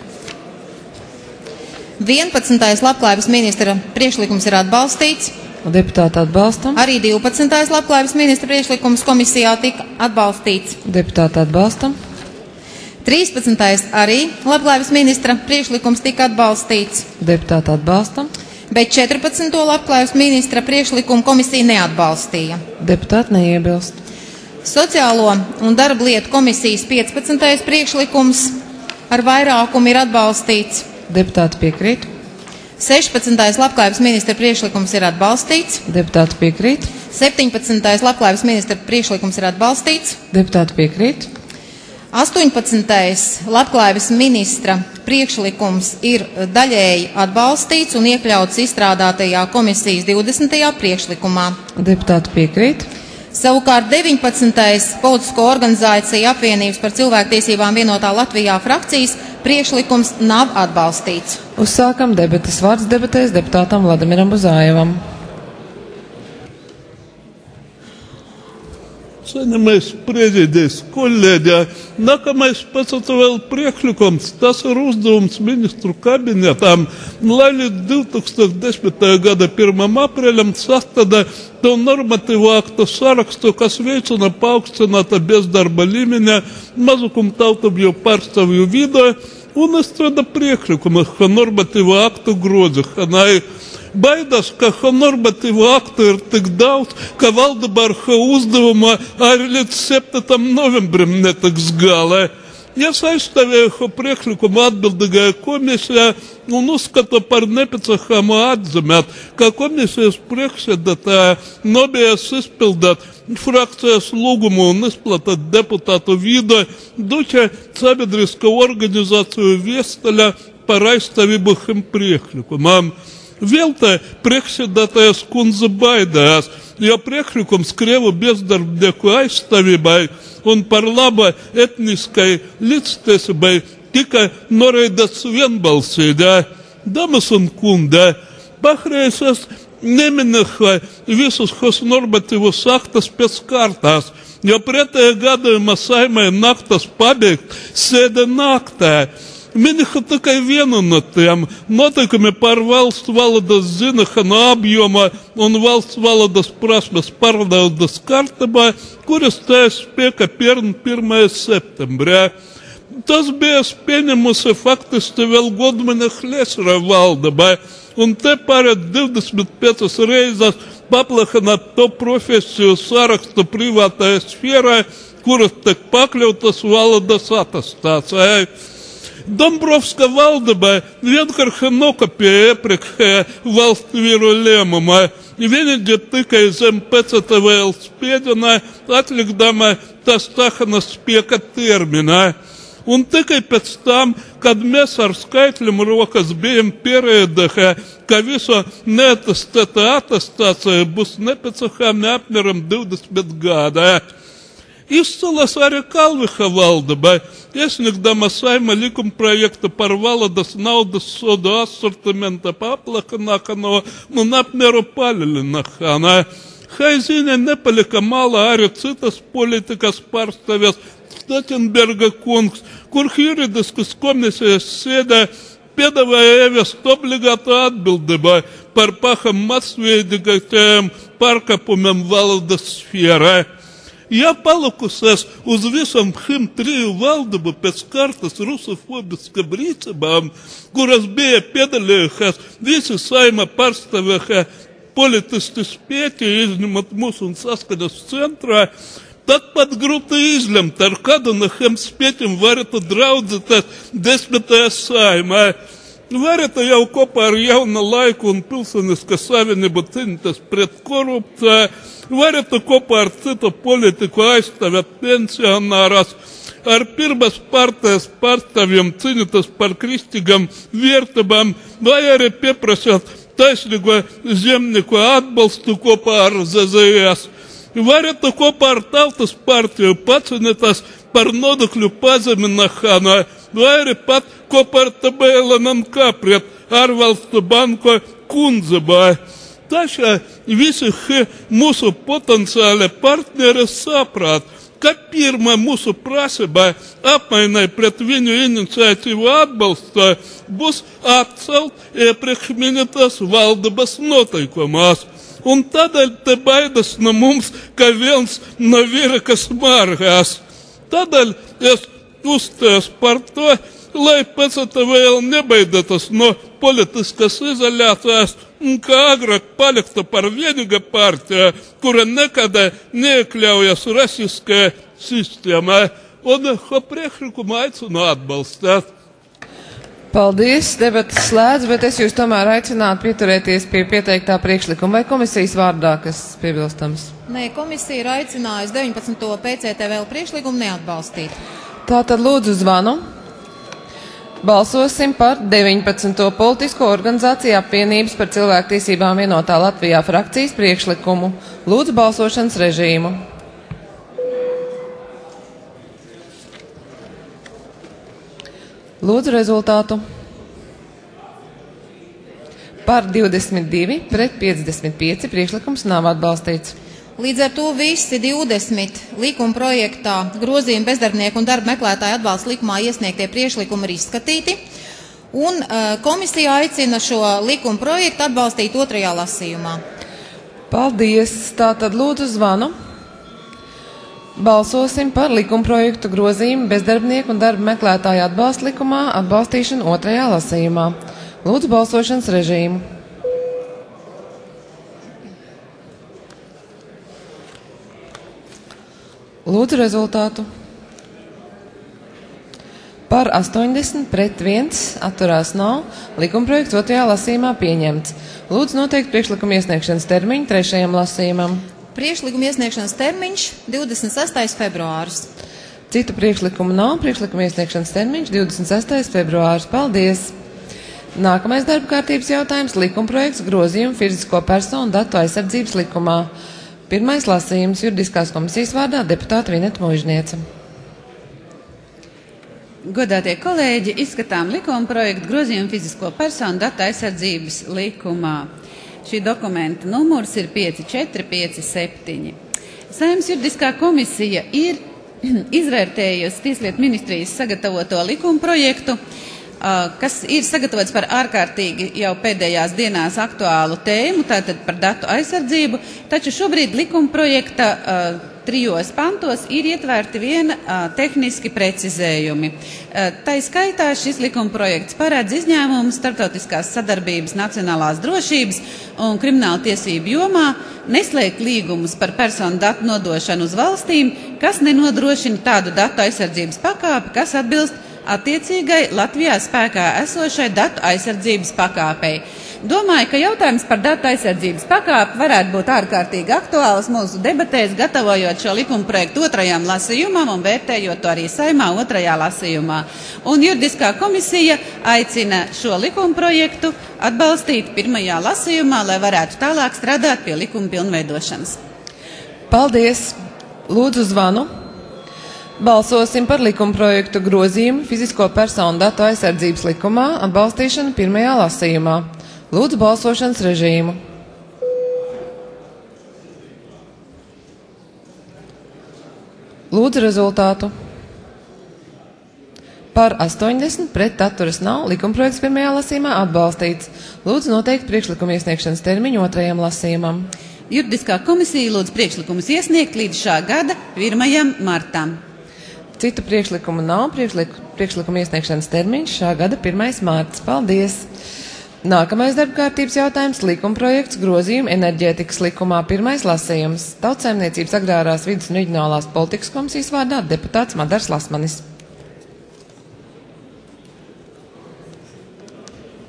11. labklājības ministra priekšlikums ir atbalstīts. Deputāti atbalstam. Arī 12. labklājības ministra priekšlikums komisijā tika atbalstīts. Deputāti atbalstam. 13. arī labklājības ministra priekšlikums tika atbalstīts. Deputāti atbalstam. Bet 14. labklājības ministra priekšlikumu komisija neatbalstīja. Deputāti neiebilst. Sociālo un darba lietu komisijas 15. priekšlikums ar vairākumu ir atbalstīts. Deputāti piekrīt. 16. labklājības ministra priekšlikums ir atbalstīts. Deputāti piekrīt. 17. labklājības ministra priekšlikums ir atbalstīts. Deputāti piekrīt. 18. labklājības ministra priekšlikums ir daļēji atbalstīts un iekļauts izstrādātajā komisijas 20. priekšlikumā. Deputāti piekrīt. Savukārt 19. politisko organizāciju apvienības par cilvēktiesībām vienotā Latvijā frakcijas priekšlikums nav atbalstīts. Uzsākam debates. Vārds debatēs deputātam Vladimiram Buzājevam. Cienījamais prezidents, kolēģi, nākamais pēc vēl priekšlikums, tas ir uzdevums ministru kabinetam, lai līdz 2010. gada 1. aprīļam sastāda to normatīvu aktu sarakstu, kas veicina paaugstināta bezdarba līmeņa mazākumtautību pārstāvju vidū un izstrādā priekšlikumus, ka normatīvu aktu grozīšanai. Baidās, ka normatīvu aktu ir tik daudz, ka valdība ar uzdevuma arī līdz 7. novembrim netiks galā. Es aizstāvēju priekšlikumu atbildīgajā komisijā un uzskatu par nepieciešamu atzīmēt, ka komisijas priekšsēdētāja nobijas izpildīt frakcijas lūgumu un izplatīt deputātu vidū duča sabiedrisko organizāciju viestaļa par aizstāvību šim priekšlikumam. Vēl te priekšsēdētājas kundze baidās, jo priekšlikums Krievu bezdarbnieku aizstāvībai un par labu etniskai līdztiesībai tika noraidīts vienbalsīgi. Damas un kungi, pašreiz es neminēšu visus šos normatīvus aktus pēc kārtās, jo pretējā gadījumā Saeimai naktas pabeigt sēde naktē. Minēšu tikai vienu no tiem notikumi par valsts valodas zināšanu apjoma un valsts valodas prasmes pārbaudes kārtībā, kuras stājas spēkā 1. septembrī. Tas bija pieņemusi faktiski vēl Godmaņa Šlesera valdība, un te pārēt 25 reizes paplašināt to profesiju sarakstu privātajā sfērā, kuras tiek pakļautas valodas atestācijai. Dombrovska valdība vienkārši nokopēja iepriekšējā valsts vīru lēmumā. Vienīgi tikai zem PCTVL spiedienā atlikdama tas stāšanās spēka terminā. Un tikai pēc tam, kad mēs ar skaitļiem rokas bijām pierēdējuši, ka visu neatestēta atestācija būs nepieciešama apmēram 20 gadā. Izcēlās arī Kalviša valdība, iesniegdama Saeima likumprojektu par valodas naudas sodu asortimenta paplašināšanu un apmēru palielināšanu. Šai ziņai nepalika malā arī citas politikas pārstāvjas Stetenberga kungs, kur juridiskas komisijas sēdē piedāvāja ieviest obligātu atbildību par pašam masveidīgākajiem pārkāpumiem valodas sfērā. Ja palikusies uz visam šim 3 valdību pēc kārtas rusofobiskām rīcībām, kuras bija piedalījušās visi Saeima pārstāvējušie politiski spēki, izņemot mūsu un saskaņas centrā, tad pat grūti izlemt, ar kādu no šiem spēkiem varētu draudzēties 10. Saeimā. Varat jau kopā ar Jauna laiku un Pilsoniskā savienību cīnīties pret korupciju, varat kopā ar citu politiku aizstāvēt pensionārus, ar pirmās partijas pārstāvjiem cīnīties par kristīgām vērtībām, vai arī pieprasāt taisnīgo zemnieku atbalstu kopā ar ZZS. Varat kopā ar Tautas partiju pacīnīties par nodokļu pazemināšanu, vai arī pat kopā ar TBLNK pret ārvalstu banku Kundzebā. Taču visi mūsu potenciāli partneri saprāt, ka pirmā mūsu prasība apmaiņai pret viņu iniciatīvu atbalstu būs atcelt iepriekš minētās valdības noteikumus. Un tādēļ te baidas no mums, ka viens no vīrakas margās. Tādēļ es uzstājos par to, lai pēc tam vēl nebaidētos no politiskas izolācijas un kā agrāk paliktu par vienīgu partiju, kura nekad neiekļaujas rasiskajā sistēmā, un šo priekšlikumu aicinu atbalstīt. Paldies, debatas slēdz, bet es jūs tomēr aicinātu pieturēties pie pieteiktā priekšlikuma vai komisijas vārdā, kas piebilstams. Nē, komisija ir aicinājusi 19. PCTVL priekšlikumu neatbalstīt. Tātad lūdzu zvanu. Balsosim par 19. politisko organizāciju apvienības par cilvēktiesībām vienotā Latvijā frakcijas priekšlikumu. Lūdzu balsošanas režīmu. Lūdzu rezultātu. Par 22 pret 55 priekšlikums nav atbalstīts. Līdz ar to visi 20 likuma projektā grozījumi bezdarbnieku un darba meklētāju atbalsta likumā iesniegtie priekšlikumi ir izskatīti, un komisija aicina šo likuma projektu atbalstīt otrajā lasījumā. Paldies! Tātad lūdzu zvanu. Balsosim par likumprojektu grozījumu bezdarbnieku un darba meklētāju atbalsta likumā atbalstīšanu otrajā lasījumā. Lūdzu balsošanas režīmu. Lūdzu rezultātu. Par 80 pret 1 atturās nav. Likumprojekts otrajā lasījumā pieņemts. Lūdzu noteikt priekšlikumu iesniegšanas termiņu trešajam lasījumam. Priekšlikuma iesniegšanas termiņš 26. februāris. Citu priekšlikumu nav. Priekšlikuma iesniegšanas termiņš 26. februāris. Paldies! Nākamais darba kārtības jautājums - likumprojekts grozījumu fizisko personu datu aizsardzības likumā. Pirmais lasījums juridiskās komisijas vārdā deputāta Vineta Muižniece. Godātie kolēģi, izskatām likumprojektu grozījumu fizisko personu datu aizsardzības likumā. Šī dokumenta numurs ir 5457. Saeimas juridiskā komisija ir izvērtējusi Tieslietu ministrijas sagatavoto likumprojektu, kas ir sagatavots par ārkārtīgi jau pēdējās dienās aktuālu tēmu, tātad par datu aizsardzību, taču šobrīd likumprojekta 3 pantos ir ietverti viena tehniski precizējumi. Tā skaitā šis likumprojekts paredz izņēmumus starptautiskās sadarbības, nacionālās drošības un krimināla tiesību jomā, neslēgt līgumus par personu datu nodošanu uz valstīm, kas nenodrošina tādu datu aizsardzības pakāpi, kas atbilst attiecīgai Latvijā spēkā esošai datu aizsardzības pakāpei. Domāju, ka jautājums par datu aizsardzības pakāpi varētu būt ārkārtīgi aktuāls mūsu debatēs, gatavojot šo likumprojektu otrajam lasījumam un vērtējot to arī Saeimā otrajā lasījumā. Un juridiskā komisija aicina šo likumprojektu atbalstīt pirmajā lasījumā, lai varētu tālāk strādāt pie likuma pilnveidošanas. Paldies! Lūdzu zvanu. Balsosim par likumprojektu grozījumu fizisko personu datu aizsardzības likumā atbalstīšanu pirmajā lasījumā. Lūdzu balsošanas režīmu. Lūdzu rezultātu. Par 80 pret atturas nav. Likumprojekts pirmajā lasījumā atbalstīts. Lūdzu noteikt priekšlikumu iesniegšanas termiņu otrajam lasījumam. Juridiskā komisija lūdz priekšlikumus iesniegt līdz šā gada 1. martam. Citu priekšlikumu nav. Priekšlikumu iesniegšanas termiņš šā gada 1. mārts. Paldies! Nākamais darba kārtības jautājums - likumprojekts grozījumu enerģētikas likumā pirmais lasījums. Tautsaimniecības agrārās vides un reģionālās politikas komisijas vārdā deputāts Madars Lasmanis.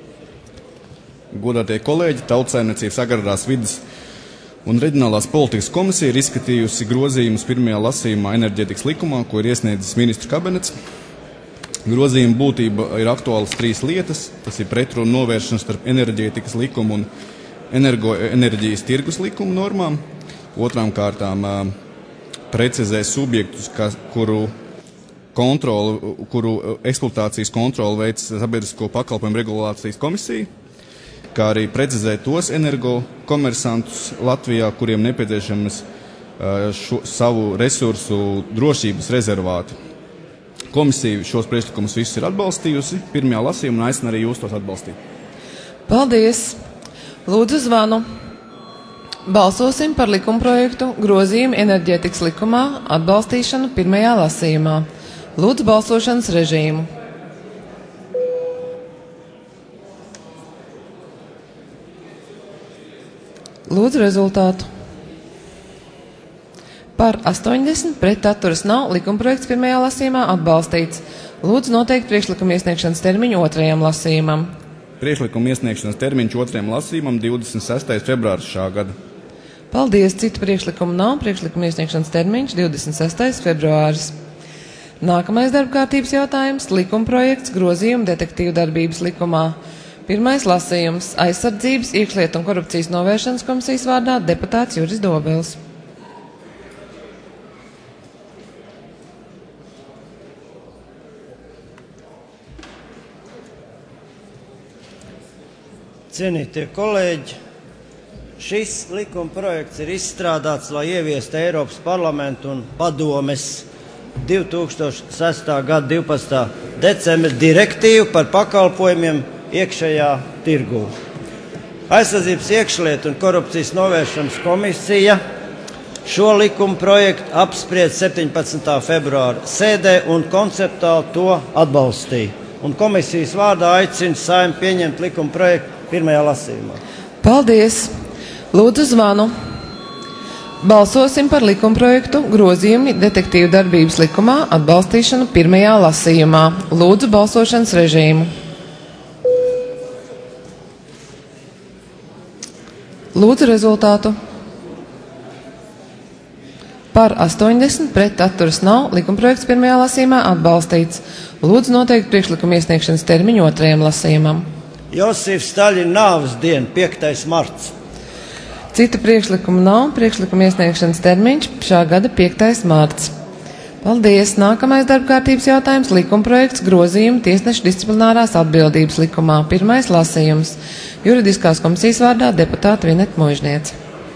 Godātie kolēģi, Tautsaimniecības agrārās vides un reģionālās politikas komisija ir izskatījusi grozījumus pirmajā lasījumā enerģētikas likumā, ko ir iesniedzis ministru kabinets. Grozījuma būtība ir aktuālas 3 lietas. Tas ir pretrunu novēršana starp enerģētikas likumu un enerģijas tirgus likumu normām. Otrām kārtām precizē subjektus, kuru eksploatācijas kontroli veic Sabiedrisko pakalpojumu regulācijas komisija, kā arī precizē tos energokomersantus Latvijā, kuriem nepieciešams savu resursu drošības rezervāti. Komisija šos priekšlikumus visus ir atbalstījusi pirmajā lasījumā un aicina arī jūs tos atbalstīt. Paldies! Lūdzu zvanu. Balsosim par likumprojektu grozījumu enerģētikas likumā atbalstīšanu pirmajā lasījumā. Lūdzu balsošanas režīmu. Lūdzu rezultātu. Par 80, pret atturas nav, likumprojekts pirmajā lasījumā atbalstīts. Lūdzu noteikt priekšlikuma iesniegšanas termiņu otrajam lasījumam. Priekšlikuma iesniegšanas termiņš otrajam lasījumam 26. februārs šā gada. Paldies, citu priekšlikumu nav, priekšlikuma iesniegšanas termiņš 26. februāris. Nākamais darbkārtības jautājums - likumprojekts grozījumu detektīvu darbības likumā. Pirmais lasījums - aizsardzības, iekšlietu un korupcijas novēršanas komisijas vārdā deputāts Juris Dobels. Cienītie kolēģi, šis likuma projekts ir izstrādāts, lai ieviestu Eiropas parlamentu un padomes 2006. gada 12. decembra direktīvu par pakalpojumiem iekšējā tirgū. Aizsardzības, iekšlietu un korupcijas novēršanas komisija šo likuma projektu apspried 17. februāra sēdē un konceptuāli to atbalstīja. Un komisijas vārdā aicina Saeimu pieņemt likuma projektu pirmajā lasījumā. Paldies! Lūdzu zvanu. Balsosim par likumprojektu grozījumi detektīvu darbības likumā atbalstīšanu pirmajā lasījumā. Lūdzu balsošanas režīmu. Lūdzu rezultātu. Par 80, pret atturas nav, likumprojekts pirmajā lasījumā atbalstīts. Lūdzu noteikt priekšlikuma iesniegšanas termiņu otrajam lasījumam. Josifa Staļina nāves diena, 5. marts. Citu priekšlikumu nav, priekšlikuma iesniegšanas termiņš šā gada 5. marts. Paldies! Nākamais darbkārtības jautājums - likumprojekts grozījumu tiesnešu disciplinārās atbildības likumā. Pirmais lasījums. Juridiskās komisijas vārdā deputāta Vineta Muižniece.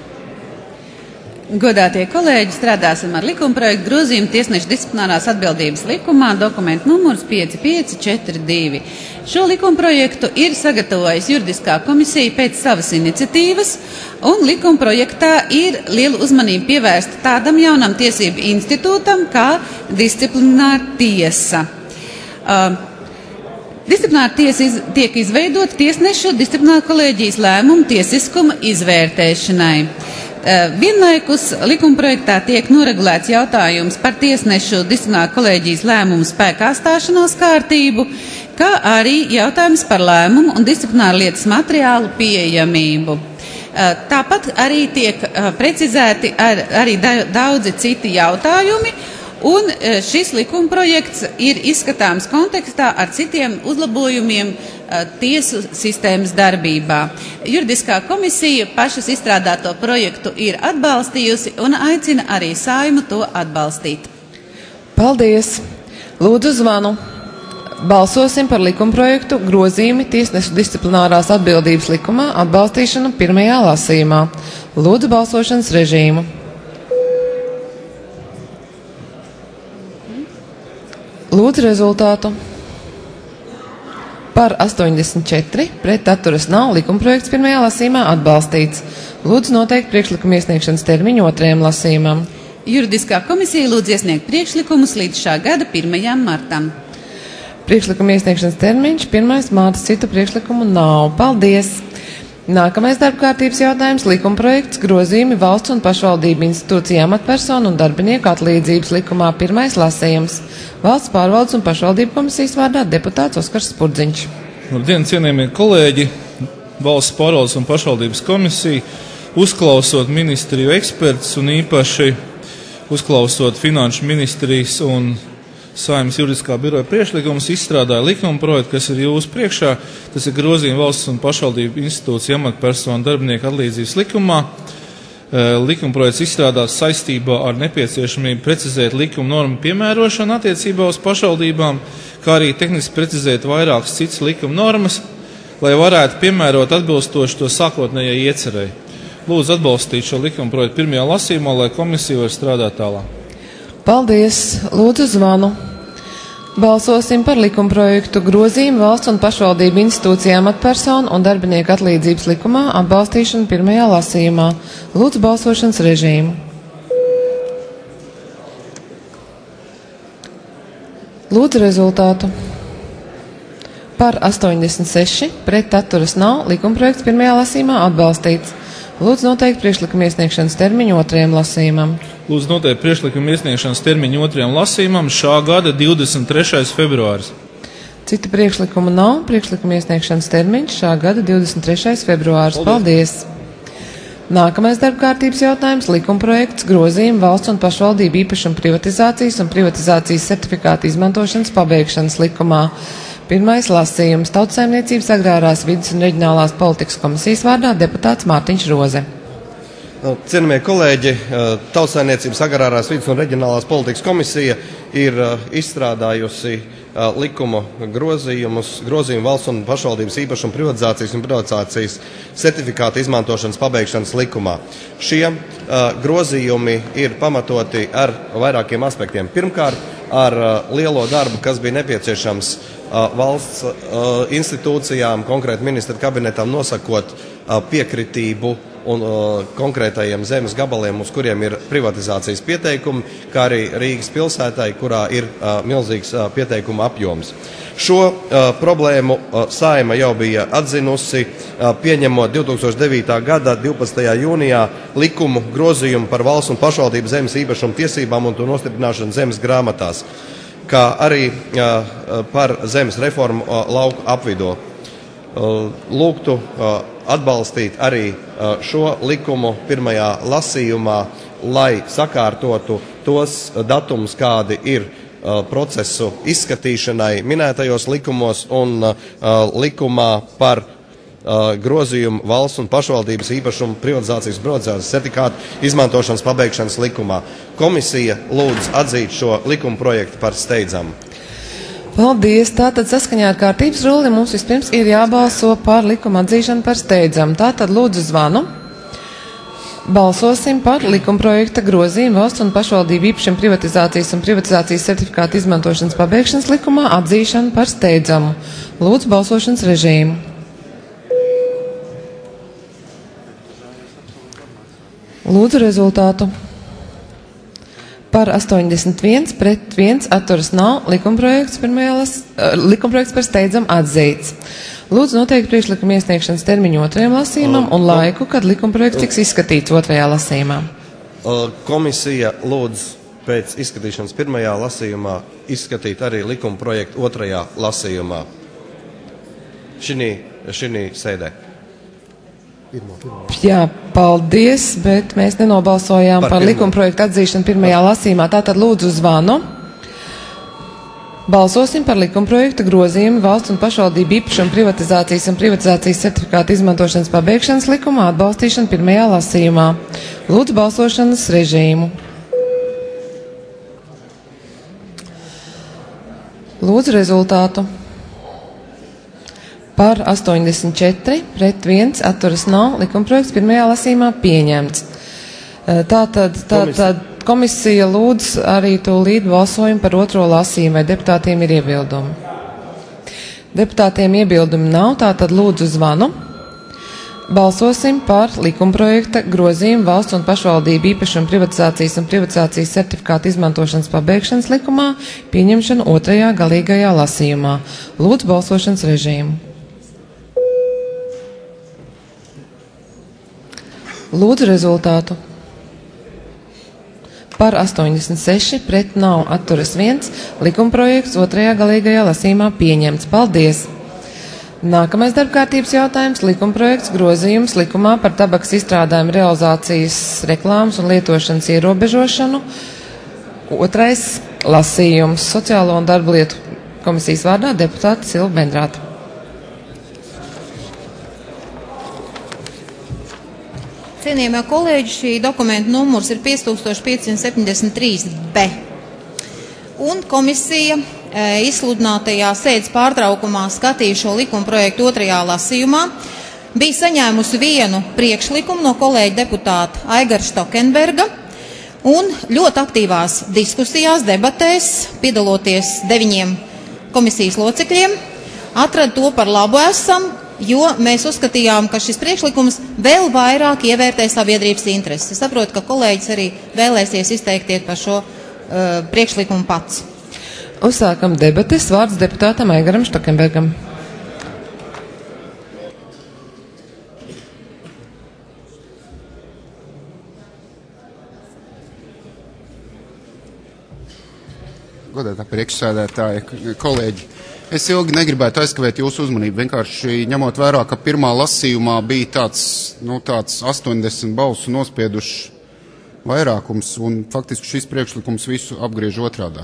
Godātie kolēģi, strādāsim ar likumprojektu grozījumu tiesnešu disciplinārās atbildības likumā, dokumentu numurs 5542. Šo likumprojektu ir sagatavojusi juridiskā komisija pēc savas iniciatīvas, un likumprojektā ir liela uzmanība pievērsta tādam jaunam tiesību institūtam kā disciplināra tiesa. Disciplināra tiesa tiek izveidota tiesnešu disciplināra kolēģijas lēmumu tiesiskuma izvērtēšanai. Vienlaikus likumprojektā tiek noregulēts jautājums par tiesnešu disciplināra kolēģijas lēmumu spēkā stāšanās kārtību, kā arī jautājums par lēmumu un disciplināra lietas materiālu pieejamību. Tāpat arī tiek precizēti arī daudzi citi jautājumi, un šis likumprojekts ir izskatāms kontekstā ar citiem uzlabojumiem tiesu sistēmas darbībā. Juridiskā komisija pašas izstrādāto projektu ir atbalstījusi un aicina arī Saeimu to atbalstīt. Paldies! Lūdzu zvanu. Balsosim par likumprojektu grozījumi tiesnešu disciplinārās atbildības likumā atbalstīšanu pirmajā lasījumā. Lūdzu balsošanas režīmu. Lūdzu rezultātu. Par 84, pret atturas nav, likumprojekts pirmajā lasījumā atbalstīts. Lūdzu noteikt priekšlikuma iesniegšanas termiņu otrajam lasījumam. Juridiskā komisija lūdz iesniegt priekšlikumus līdz šā gada 1. martam. Priekšlikuma iesniegšanas termiņš 1. mārts, citu priekšlikumu nav. Paldies! Nākamais darbkārtības jautājums - likumprojekts grozījumi valsts un pašvaldību institūciju amatpersonu un darbinieku atlīdzības likumā. Pirmais lasījums. Valsts pārvaldes un pašvaldību komisijas vārdā deputāts Oskars Spurdziņš. Labdien, cienījamie kolēģi! Valsts pārvaldes un pašvaldības komisiju, uzklausot ministriju ekspertus un īpaši uzklausot Finanšu ministrijas un Saeimas juridiskā biroja priekšlikumus, izstrādāja likuma projektu, kas ir jūsu priekšā. Tas ir grozījumi valsts un pašvaldību institūciju amatpersonu darbinieku atlīdzības likumā. Likuma projekts izstrādāts saistībā ar nepieciešamību precizēt likuma normu piemērošanu attiecībā uz pašvaldībām, kā arī tehniski precizēt vairākas citas likuma normas, lai varētu piemērot atbilstoši to sākotnējai iecerēji. Lūdzu atbalstīt šo likuma projektu pirmajā lasījumā, lai komisija var strādāt tālāk. Paldies! Lūdzu zvanu. Balsosim par likumprojektu grozījumu valsts un pašvaldību institūcijām amatpersonu un darbinieku atlīdzības likumā atbalstīšanu pirmajā lasījumā. Lūdzu balsošanas režīmu. Lūdzu rezultātu. Par 86, pret atturas nav, likumprojekts pirmajā lasījumā atbalstīts. Lūdzu noteikt priekšlikuma iesniegšanas termiņu otrajam lasījumam. Lūdzu noteikt priekšlikuma iesniegšanas termiņu otrajam lasījumam šā gada 23. februāris. Cita priekšlikuma nav. Priekšlikuma iesniegšanas termiņš šā gada 23. februāris. Paldies! Nākamais darbkārtības jautājums - likumprojekts grozījuma valsts un pašvaldību īpašuma privatizācijas un privatizācijas certifikāta izmantošanas pabeigšanas likumā. Pirmais lasījums - Tautsaimniecības agrārās vides un reģionālās politikas komisijas vārdā deputāts Mārtiņš Roze. Cienījamie kolēģi, Tautsaimniecības agrārās vides un reģionālās politikas komisija ir izstrādājusi likuma grozījumu valsts un pašvaldības īpašuma privatizācijas un privatizācijas certifikāta izmantošanas pabeigšanas likumā. Šie grozījumi ir pamatoti ar vairākiem aspektiem. Pirmkārt, ar lielo darbu, kas bija nepieciešams valsts institūcijām, konkrēti ministra kabinetam, nosakot piekritību un konkrētajiem zemes gabaliem, uz kuriem ir privatizācijas pieteikumi, kā arī Rīgas pilsētai, kurā ir milzīgs pieteikuma apjoms. Šo problēmu Saeima jau bija atzinusi, pieņemot 2009. gada 12. jūnijā likumu grozījumu par valsts un pašvaldību zemes īpašumu tiesībām un to nostiprināšanu zemes grāmatās, kā arī par zemes reformu lauku apvidū. Lūgtu atbalstīt arī šo likumu pirmajā lasījumā, lai sakārtotu tos datumus, kādi ir procesu izskatīšanai minētajos likumos un likumā par grozījumu valsts un pašvaldības īpašumu privatizācijas certifikātu izmantošanas pabeigšanas likumā. Komisija lūdz atzīt šo likuma projektu par steidzamu. Paldies! Tātad saskaņā ar kārtības rulli mums vispirms ir jābalso par likuma atzīšanu par steidzamu. Tātad lūdzu zvanu. Balsosim par likumprojekta grozījumu valsts un pašvaldību īpašuma privatizācijas un privatizācijas certifikāta izmantošanas pabeigšanas likumā atzīšanu par steidzamu. Lūdzu balsošanas režīmu. Lūdzu rezultātu. Par 81, pret 1 atturas nav, likumprojekts par steidzamu atzīts. Lūdzu noteikt priekšlikuma iesniegšanas termiņu otrajam lasījumam un laiku, kad likumprojekts tiks izskatīts otrajā lasījumā. Komisija lūdz pēc izskatīšanas pirmajā lasījumā izskatīt arī likumprojektu otrajā lasījumā. Šinī sēdē. Jā, paldies, bet mēs nenobalsojām par likumprojektu atzīšanu pirmajā lasījumā. Tātad lūdzu zvanu. Balsosim par likumprojektu grozījumu valsts un pašvaldību īpašuma privatizācijas un privatizācijas certifikāta izmantošanas pabeigšanas likumā atbalstīšanu pirmajā lasījumā. Lūdzu balsošanas režīmu. Lūdzu rezultātu. Par 84, pret 1 atturas nav, likumprojekts pirmajā lasījumā pieņemts. Tātad komisija lūdz arī tūlīt balsojumu par otro lasījumu, vai deputātiem ir iebildumi. Deputātiem iebildumi nav, tātad lūdzu zvanu. Balsosim par likumprojekta grozījumu valsts un pašvaldību īpašuma privatizācijas un privatizācijas certifikāta izmantošanas pabeigšanas likumā pieņemšanu otrajā galīgajā lasījumā. Lūdzu balsošanas režīmu. Lūdzu rezultātu. Par 86, pret nav, atturas 1, likumprojekts otrajā galīgajā lasījumā pieņemts. Paldies! Nākamais darbkārtības jautājums - likumprojekts grozījums likumā par tabakas izstrādājumu realizācijas, reklāmas un lietošanas ierobežošanu. Otrais lasījums - Sociālo un darba lietu komisijas vārdā deputāte Silva Bendrāte. Cienījamie kolēģi, šī dokumenta numurs ir 5573B. Un komisija izsludinātajā sēdes pārtraukumā skatīja šo likuma projektu otrajā lasījumā. Bija saņēmusi vienu priekšlikumu no kolēģa deputāta Aigara Štokenberga un ļoti aktīvās diskusijās, debatēs, piedaloties 9 komisijas locekļiem, atrada to par labu esam, jo mēs uzskatījām, ka šis priekšlikums vēl vairāk ievērtē sabiedrības intereses. Es saprotu, ka kolēģis arī vēlēsies izteikties par šo priekšlikumu pats. Uzsākam debates. Vārds deputātam Aigaram Štokenbergam. Godātā priekšsēdētāja, kolēģi, es ilgi negribētu aizkavēt jūsu uzmanību, vienkārši ņemot vērā, ka pirmā lasījumā bija tāds 80 balsu nospiedušs vairākums, un faktiski šis priekšlikums visu apgriež otrādā.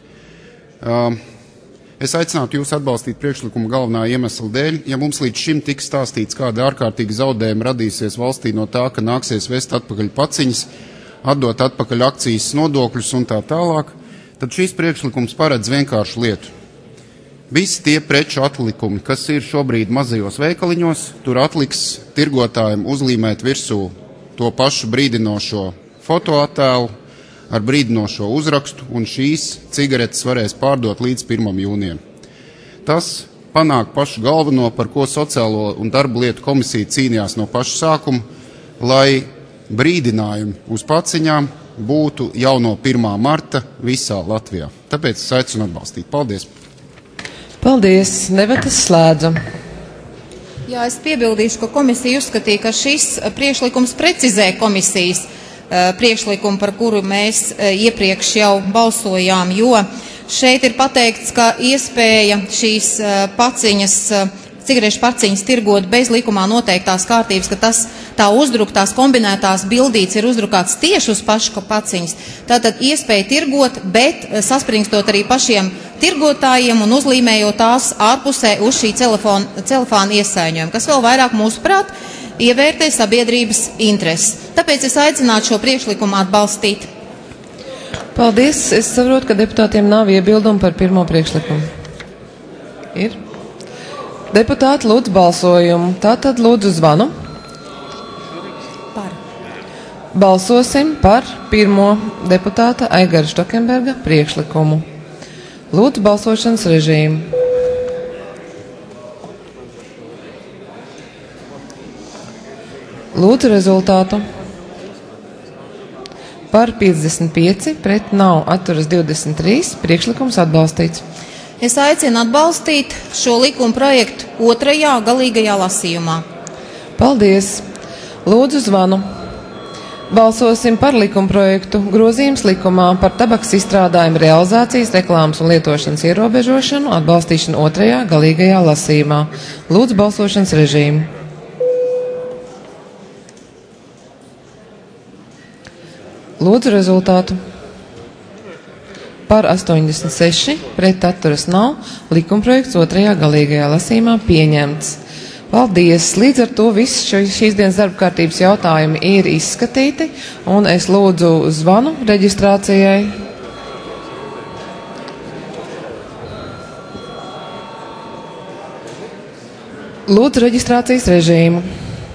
Es aicinātu jūs atbalstīt priekšlikumu galvenā iemesla dēļ, ja mums līdz šim tiks stāstīts, kāda ārkārtīga zaudējuma radīsies valstī no tā, ka nāksies vest atpakaļ paciņas, atdot atpakaļ akcijas nodokļus un tā tālāk, tad šīs priekšlikums paredz vienkāršu lietu. Visi tie preču atlikumi, kas ir šobrīd mazajos veikaliņos, tur atliks tirgotājiem uzlīmēt virsū to pašu brīdinošo fotoattēlu ar brīdinošo uzrakstu, un šīs cigaretes varēs pārdot līdz 1. jūnijam. Tas panāk pašu galveno, par ko Sociālo un darba lietu komisija cīnījās no paša sākuma, lai brīdinājumi uz paciņām būtu jau no 1. marta visā Latvijā. Tāpēc es aicinu atbalstīt. Paldies! Paldies! Debates slēdzam. Jā, es piebildīšu, ka komisija uzskatīja, ka šis priekšlikums precizē komisijas priekšlikumu, par kuru mēs iepriekš jau balsojām, jo šeit ir pateikts, ka iespēja šīs paciņas, cigarešu paciņas tirgot bez likumā noteiktās kārtības, ka tā uzdruktās kombinētās bildītes ir uzdrukāts tieši uz pašu paciņas. Tātad iespēja tirgot, bet saspringstot arī pašiem tirgotājiem un uzlīmējot tās ārpusē uz šī celofāna iesaiņojuma, kas vēl vairāk mūsuprāt ievērtē sabiedrības intereses. Tāpēc es aicinātu šo priekšlikumu atbalstīt. Paldies. Es saprotu, ka deputātiem nav iebildumu par pirmo priekšlikumu. Ir? Deputāti lūdzu balsojumu. Tātad lūdzu zvanu. Par. Balsosim par pirmo deputāta Aigara Štokenberga priekšlikumu. Lūdzu balsošanas režīmu. Lūdzu rezultātu. Par 55, pret nav, atturas 23, priekšlikums atbalstīts. Es aicinu atbalstīt šo likuma projektu otrajā galīgajā lasījumā. Paldies! Lūdzu zvanu. Balsosim par likuma projektu grozījums likumā par tabakas izstrādājumu realizācijas, reklāmas un lietošanas ierobežošanu atbalstīšanu otrajā galīgajā lasījumā. Lūdzu balsošanas režīmu. Lūdzu rezultātu. Par 86, pret atturas nav, likumprojekts otrajā galīgajā lasījumā pieņemts. Paldies! Līdz ar to viss šīs dienas darba kārtības jautājumi ir izskatīti, un es lūdzu zvanu reģistrācijai. Lūdzu reģistrācijas režīmu.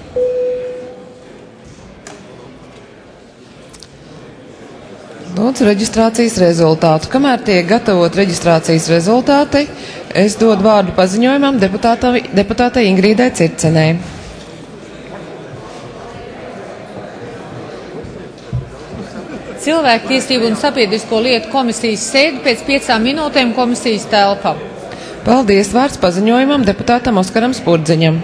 Lūdzu reģistrācijas rezultātu. Kamēr tiek gatavot reģistrācijas rezultāti, es dodu vārdu paziņojumam deputātei Ingrīdai Circenei. Cilvēktiesību un sabiedrisko lietu komisijas sēdi pēc 5 minūtēm komisijas telpā. Paldies, vārds paziņojumam deputātam Oskaram Spurdziņam.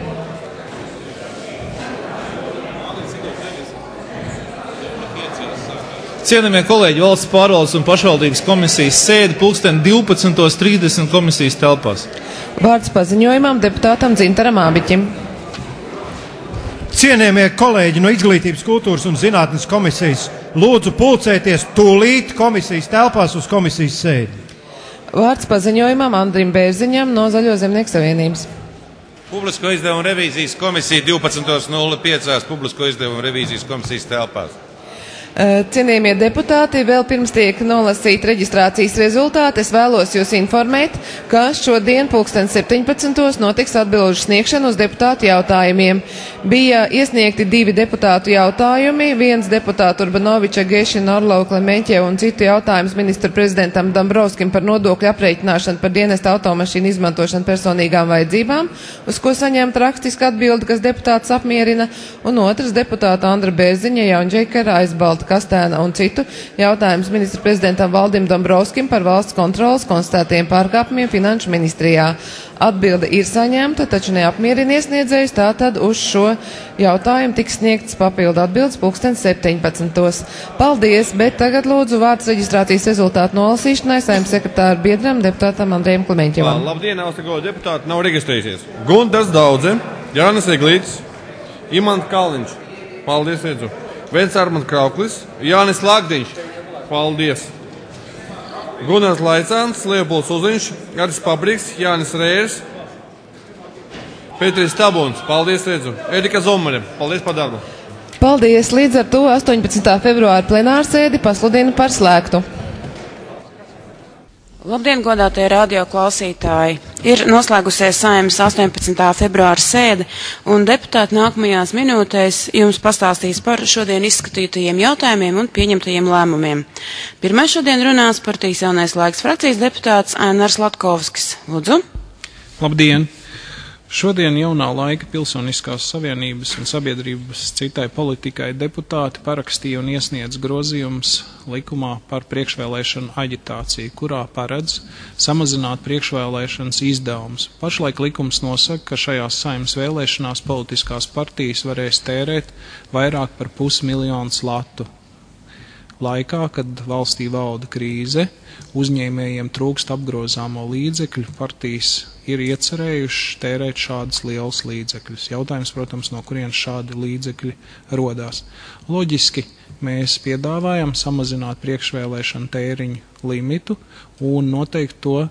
Cienījamie kolēģi, Valsts pārvaldes un pašvaldības komisijas sēde 12:30 komisijas telpās. Vārds paziņojumam deputātam Dzintaram Ābiķim. Cienījamie kolēģi no Izglītības, kultūras un zinātnes komisijas, lūdzu pulcēties tūlīt komisijas telpās uz komisijas sēdi. Vārds paziņojumam Andrim Bērziņam no Zaļo zemnieku savienības. Publisko izdevumu revīzijas komisija 12:05 publisko izdevumu revīzijas komisijas telpās. Cienījamie deputāti, vēl pirms tiek nolasīta reģistrācijas rezultāti, es vēlos jūs informēt, ka šodien 17:00 notiks atbilžu sniegšana uz deputātu jautājumiem. Bija iesniegti 2 deputātu jautājumi, viens deputātu Urbanoviča, Gešina, Orlova, Klemeņķie un citu jautājumus ministru prezidentam Dombrovskim par nodokļu aprēķināšanu par dienesta automašīnu izmantošanu personīgām vajadzībām, uz ko saņemt rakstisku atbildi, kas deputāts apmierina, un otrs deputāta Andra Bērziņa, Jaunģekara, Aizbalta, Kastēna un citu jautājums ministru prezidentam Valdim Dombrovskim par valsts kontrolas konstatētiem pārkāpumiem finanšu ministrijā. Atbilde ir saņemta, taču neapmierina iesniedzējus, tātad uz šo jautājumu tiks sniegts papildu atbildes 17:00. Paldies, bet tagad lūdzu vārds reģistrācijas rezultātu nolasīšanai Saeimas sekretāra biedram deputātam Andrejam Klemeņķevam. Labdien, Austragolo deputāti, nav reģistrējušies. Guntas Daudze, Jānis Eglītis, Imants Kalniņš. Paldies, redzu. Vents Armand Krauklis, Jānis Lagdiņš. Paldies. Gunārs Laicāns, Leopolds Uziņš, Garis Pabriks, Jānis Rērs, Petris Tabuns. Paldies, redzu. Erika Zomere. Paldies par darbu. Paldies. Līdz ar to 18. februāra plenārsēdi pasludinu par slēgtu. Labdien, godātie radio klausītāji! Ir noslēgusies Saeimas 18. februāra sēde, un deputāti nākamajās minūtēs jums pastāstīs par šodien izskatītajiem jautājumiem un pieņemtajiem lēmumiem. Pirmais šodien runās partijas Jaunais laiks frakcijas deputāts Ainars Latkovskis. Lūdzu! Labdien! Šodien Jaunā laika Pilsoniskās savienības un sabiedrības citai politikai deputāti parakstīja un iesniedz grozījumus likumā par priekšvēlēšanu aģitāciju, kurā paredz samazināt priekšvēlēšanas izdevumus. Pašlaik likums nosaka, ka šajās Saeimas vēlēšanās politiskās partijas varēs tērēt vairāk par 500 000 latu. Laikā, kad valstī valda krīze, uzņēmējiem trūkst apgrozāmo līdzekļu, partijas ir iecerējuši tērēt šādas lielas līdzekļus. Jautājums, protams, no kurienes šādi līdzekļi rodās. Loģiski mēs piedāvājam samazināt priekšvēlēšanu tēriņu limitu un noteikt to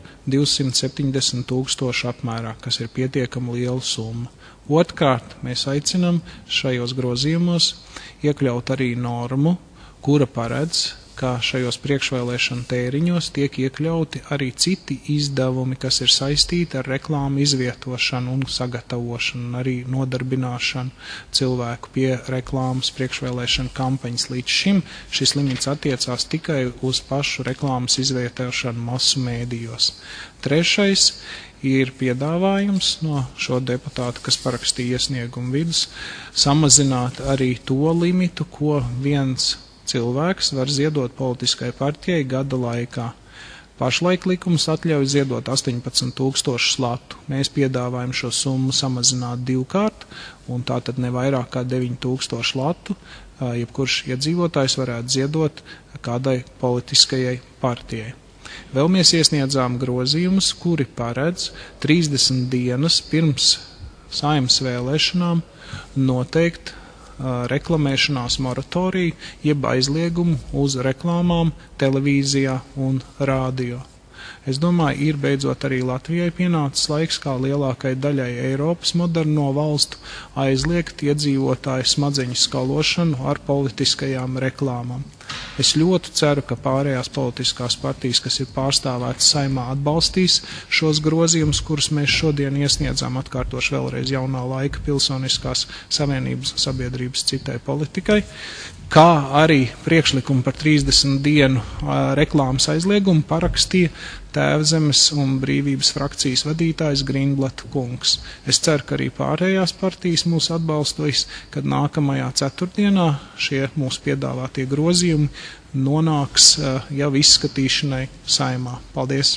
270 000 apmērā, kas ir pietiekami liela summa. Otrkārt, mēs aicinam šajos grozījumos iekļaut arī normu, kura paredz, ka šajos priekšvēlēšanu tēriņos tiek iekļauti arī citi izdevumi, kas ir saistīti ar reklāmu izvietošanu un sagatavošanu, un arī nodarbināšanu cilvēku pie reklāmas priekšvēlēšanu kampaņas. Līdz šim šis limits attiecās tikai uz pašu reklāmas izvietošanu masu mēdījos. Trešais ir piedāvājums no šo deputātu, kas parakstīja iesniegumu vidus, samazināt arī to limitu, ko viens cilvēks var ziedot politiskai partijai gada laikā. Pašlaik likums atļauj ziedot 18 000 latu. Mēs piedāvājam šo summu samazināt 2-kārt, un tātad ne vairāk kā 9 000 latu, jebkurš iedzīvotājs varētu ziedot kādai politiskajai partijai. Vēl mēs iesniedzām grozījumus, kuri paredz 30 dienas pirms Saeimas vēlēšanām noteikt reklamēšanās moratoriju, jeb aizliegumu uz reklāmām televīzijā un rādio. Es domāju, ir beidzot arī Latvijai pienācis laiks, kā lielākai daļai Eiropas moderno valstu, aizliegt iedzīvotāju smadzeņu skalošanu ar politiskajām reklāmām. Es ļoti ceru, ka pārējās politiskās partijas, kas ir pārstāvētas Saeimā, atbalstīs šos grozījumus, kurus mēs šodien iesniedzām, atkārtoši vēlreiz Jaunā laika Pilsoniskās savienības un sabiedrības citai politikai, kā arī priekšlikumu par 30 dienu reklāmas aizliegumu parakstīja Tēvzemes un Brīvības frakcijas vadītājs Grīnblata kungs. Es ceru, ka arī pārējās partijas mūs atbalstīs, kad nākamajā ceturtdienā šie mūsu piedāvātie grozījumi nonāks jau izskatīšanai Saeimā. Paldies!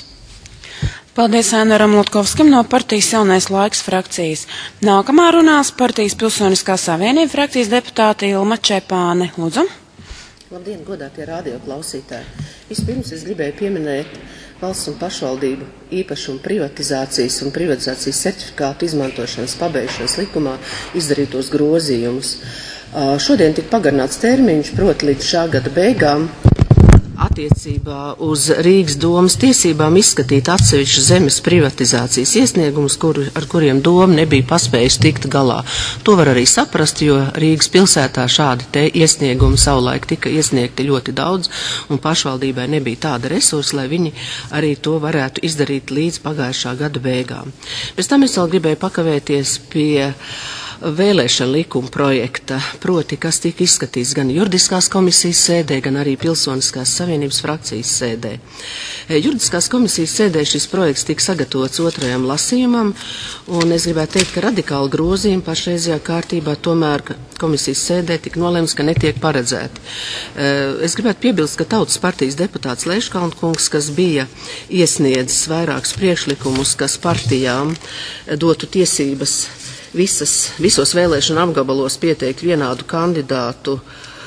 Paldies Ainaram Latkovskim no partijas Jaunais laiks frakcijas. Nākamā runās partijas Pilsoniskā savienība frakcijas deputāte Ilma Čepāne. Lūdzu. Labdien, godātie radioklausītāji! Vispirms es gribēju pieminēt valsts un pašvaldību īpašumu privatizācijas un privatizācijas certifikātu izmantošanas pabeigšanas likumā izdarītos grozījumus. Šodien tika pagarināts termiņš, proti līdz šā gada beigām, attiecībā uz Rīgas domas tiesībām izskatīt atsevišķu zemes privatizācijas iesniegumus, ar kuriem doma nebija paspējusi tikt galā. To var arī saprast, jo Rīgas pilsētā šādi te iesniegumi savulaik tika iesniegti ļoti daudz, un pašvaldībai nebija tāda resursa, lai viņi arī to varētu izdarīt līdz pagājušā gada beigām. Pēc tam es vēl gribēju pakavēties pie vēlēšana likuma projekta, proti, kas tika izskatīts gan juridiskās komisijas sēdē, gan arī Pilsoniskās savienības frakcijas sēdē. Juridiskās komisijas sēdē šis projekts tika sagatavots 2. lasījumam, un es gribētu teikt, ka radikāli grozījumi pašreizajā kārtībā tomēr komisijas sēdē tika nolēmts, ka netiek paredzēti. Es gribētu piebilst, ka Tautas partijas deputāts Leiškalnkungs, kas bija iesniedzis vairākus priekšlikumus, kas partijām dotu tiesības visos vēlēšana apgabalos pieteikt vienādu kandidātu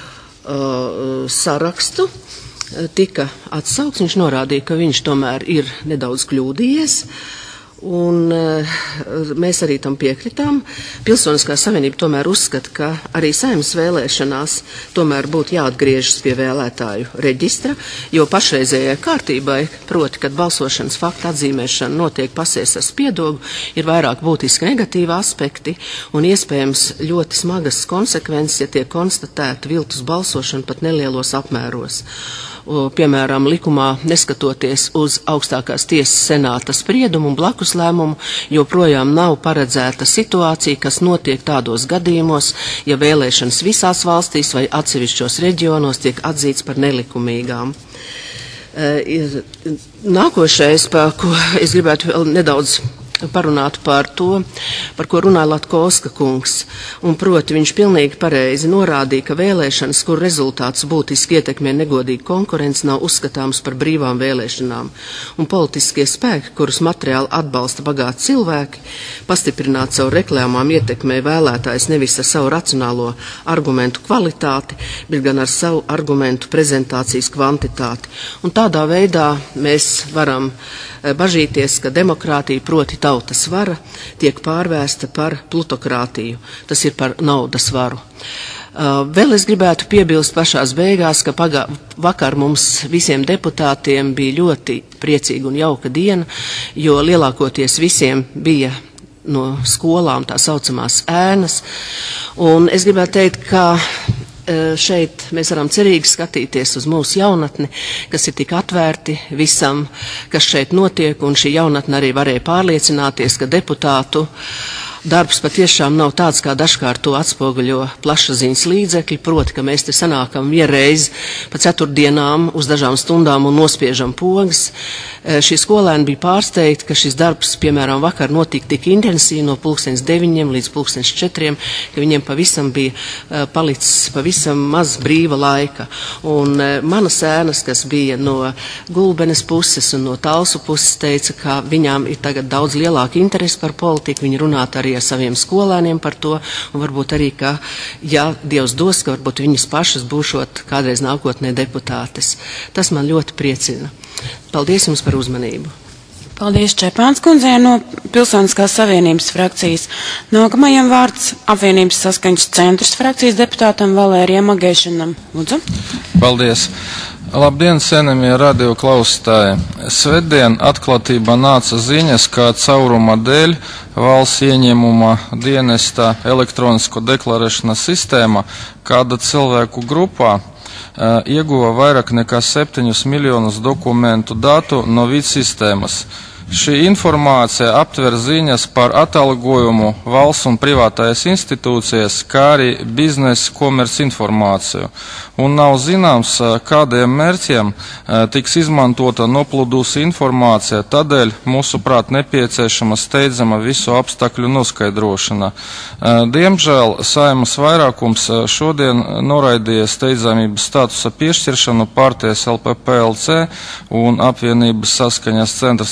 sarakstu, tika atsaukts. Viņš norādīja, ka viņš tomēr ir nedaudz kļūdījies, un mēs arī tam piekritām. Pilsoniskā savienība tomēr uzskata, ka arī Saeimas vēlēšanās tomēr būtu jāatgriežas pie vēlētāju reģistra, jo pašreizējai kārtībai, proti, kad balsošanas fakta atzīmēšana notiek pasēs ar spiedogu, ir vairāk būtiski negatīvi aspekti un iespējams ļoti smagas konsekvences, ja tiek konstatēta viltus balsošana pat nelielos apmēros. Piemēram, likumā, neskatoties uz augstākās tiesas senāta spriedumu un blakus lēmumu, joprojām nav paredzēta situācija, kas notiek tādos gadījumos, ja vēlēšanas visās valstīs vai atsevišķos reģionos tiek atzīts par nelikumīgām. Nākošais, par ko es gribētu vēl nedaudz parunāt par to, par ko runāja Latkovska kungs, un proti viņš pilnīgi pareizi norādīja, ka vēlēšanas, kur rezultāts būtiski ietekmē negodīgu konkurenci, nav uzskatāms par brīvām vēlēšanām, un politiskie spēki, kurus materiāli atbalsta bagāti cilvēki, pastiprināt savu reklāmām ietekmē vēlētājs nevis ar savu racionālo argumentu kvalitāti, bet gan ar savu argumentu prezentācijas kvantitāti. Un tādā veidā mēs varam bažīties, ka demokrātija, proti tautas vara, tiek pārvērsta par plutokrātiju. Tas ir par naudas varu. Vēl es gribētu piebilst pašās beigās, ka vakar mums visiem deputātiem bija ļoti priecīga un jauka diena, jo lielākoties visiem bija no skolām tā saucamās ēnas. Un es gribētu teikt, ka šeit mēs varam cerīgi skatīties uz mūsu jaunatni, kas ir tik atvērti visam, kas šeit notiek, un šī jaunatne arī varēja pārliecināties, ka deputātu darbs patiešām nav tāds, kā dažkārt to atspoguļo plašsaziņas līdzekļi, proti, ka mēs te sanākam vienreiz pa ceturtdienām uz dažām stundām un nospiežam pogas. Šie skolēni bija pārsteigti, ka šis darbs, piemēram, vakar notika tik intensīvi no 9:00 līdz 4:00, ka viņiem pavisam bija palicis pavisam maz brīva laika. Un manas ēnas, kas bija no Gulbenes puses un no Talsu puses, teica, ka viņām ir tagad daudz lielāka interese par politiku, viņi runāt arī ar saviem skolēniem par to, un varbūt arī, ka, ja Dievs dos, ka varbūt viņas pašas būšot kādreiz nākotnē deputātes. Tas man ļoti priecina. Paldies jums par uzmanību. Paldies Čepāns kundzei no Pilsoniskās savienības frakcijas. Nākamajam vārds apvienības saskaņas centrs frakcijas deputātam Valērijam Agēšanam. Lūdzu. Paldies. Labdien, cienījamie radio klausītāji! Svētdien atklātībā nāca ziņas, ka cauruma dēļ valsts ieņēmuma dienesta elektronisko deklarēšanas sistēma kāda cilvēku grupā ieguva vairāk nekā 7 miljonus dokumentu datu no vidas sistēmas. Šī informācija aptver ziņas par atalgojumu valsts un privātājas institūcijas, kā arī biznesa komerci informāciju. Un nav zināms, kādiem mērķiem tiks izmantota noplūdusi informācija, tādēļ mūsuprāt nepieciešama steidzama visu apstākļu noskaidrošana. Diemžēl Saeimas vairākums šodien noraidīja steidzamības statusa piešķiršanu partijas LPPLC un apvienības saskaņas centrs pieprasījumu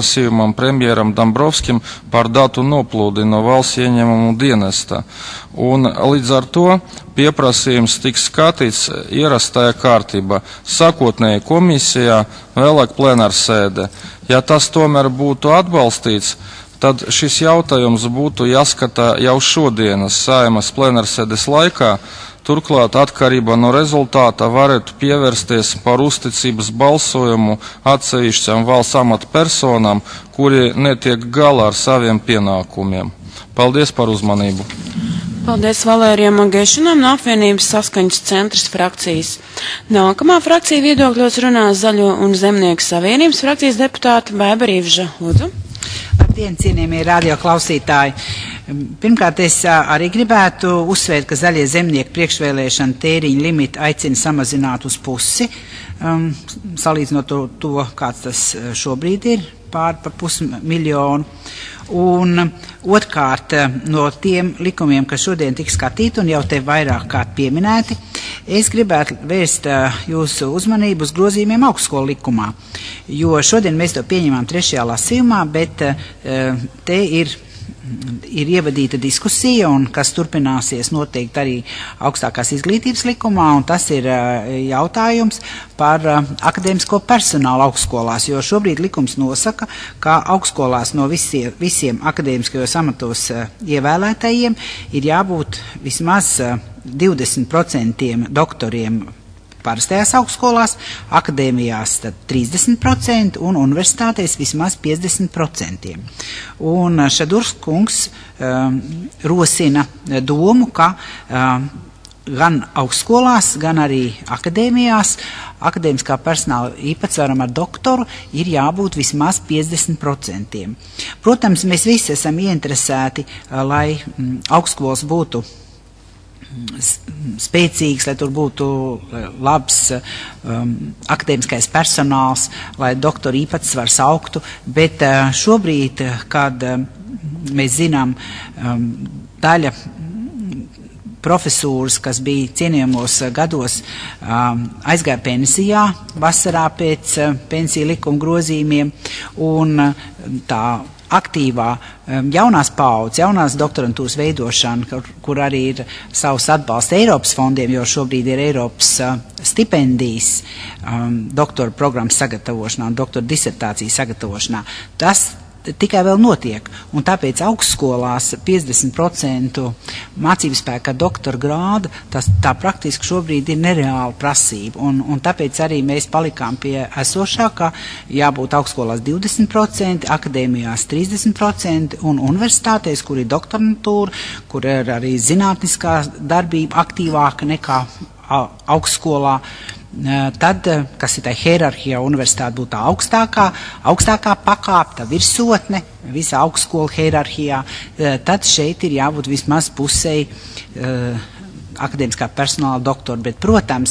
pieprasījumam premjeram Dombrovskim par datu noplūdi no valsts ieņēmumu dienesta. Un līdz ar to pieprasījums tiks skatīts ierastajā kārtībā, sākotnēji komisijā, vēlāk plenārsēdē. Ja tas tomēr būtu atbalstīts, tad šis jautājums būtu jāskatā jau šodienas Saeimas plenārsēdes laikā. Turklāt atkarībā no rezultāta varētu pievērsties par uzticības balsojumu atsevišķām valsts amatpersonām, kuri netiek galā ar saviem pienākumiem. Paldies par uzmanību. Paldies Valērijam Agešinam no apvienības Saskaņas centrs frakcijas. Nākamā frakcija viedokļos runās Zaļo un Zemnieku savienības frakcijas deputāta Baiba Rīvža. Lūdzu. Labdien, cienījamie radio klausītāji. Pirmkārt, es arī gribētu uzsvērt, ka Zaļie zemnieki priekšvēlēšana tēriņa limitu aicina samazināt uz pusi, salīdzinot to, kāds tas šobrīd ir, pār 500 miljonu. Un otrkārt, no tiem likumiem, kas šodien tiks skatīti un jau te vairāk kārt pieminēti, es gribētu vērst jūsu uzmanību uz grozījumiem augstskolu likumā, jo šodien mēs to pieņemām 3. lasījumā, bet te ir ievadīta diskusija, un kas turpināsies noteikti arī augstākās izglītības likumā, un tas ir jautājums par akadēmisko personālu augstskolās, jo šobrīd likums nosaka, ka augstskolās no visiem akadēmiskajos amatos ievēlētajiem ir jābūt vismaz 20% doktoriem parastajās augstskolās, akadēmijās tad 30% un universitātēs vismaz 50%. Un Šadurs kungs rosina domu, ka gan augstskolās, gan arī akadēmijās akadēmiskā personāla īpatsvaram ar doktoru ir jābūt vismaz 50%. Protams, mēs visi esam ieinteresēti, lai augstskolas būtu spēcīgs, lai tur būtu labs akadēmiskais personāls, lai doktoru īpatsvars augtu, bet šobrīd, kad mēs zinām, daļa profesūras, kas bija cienījamos gados, aizgāja pensijā vasarā pēc pensiju likuma grozījumiem, un tā aktīvā jaunās paaudzes, jaunās doktorantūras veidošana, kur arī ir savs atbalsts Eiropas fondiem, jo šobrīd ir Eiropas stipendijas doktora programmas sagatavošanā un doktora disertācijas sagatavošanā. Tas tikai vēl notiek, un tāpēc augstskolās 50% mācību spēka doktora grāda, tā praktiski šobrīd ir nereāla prasība, un tāpēc arī mēs palikām pie esošā, ka jābūt augstskolās 20%, akadēmijās 30% un universitātēs, kur ir doktorantūra, kur ir arī zinātniskā darbība aktīvāka nekā augstskolā, tad, kas ir tā hierarhijā, universitāte būtu tā augstākā pakāpe, tā virsotne, visa augstskola hierarhijā, tad šeit ir jābūt vismaz pusei akadēmiskā personāla doktora, bet, protams,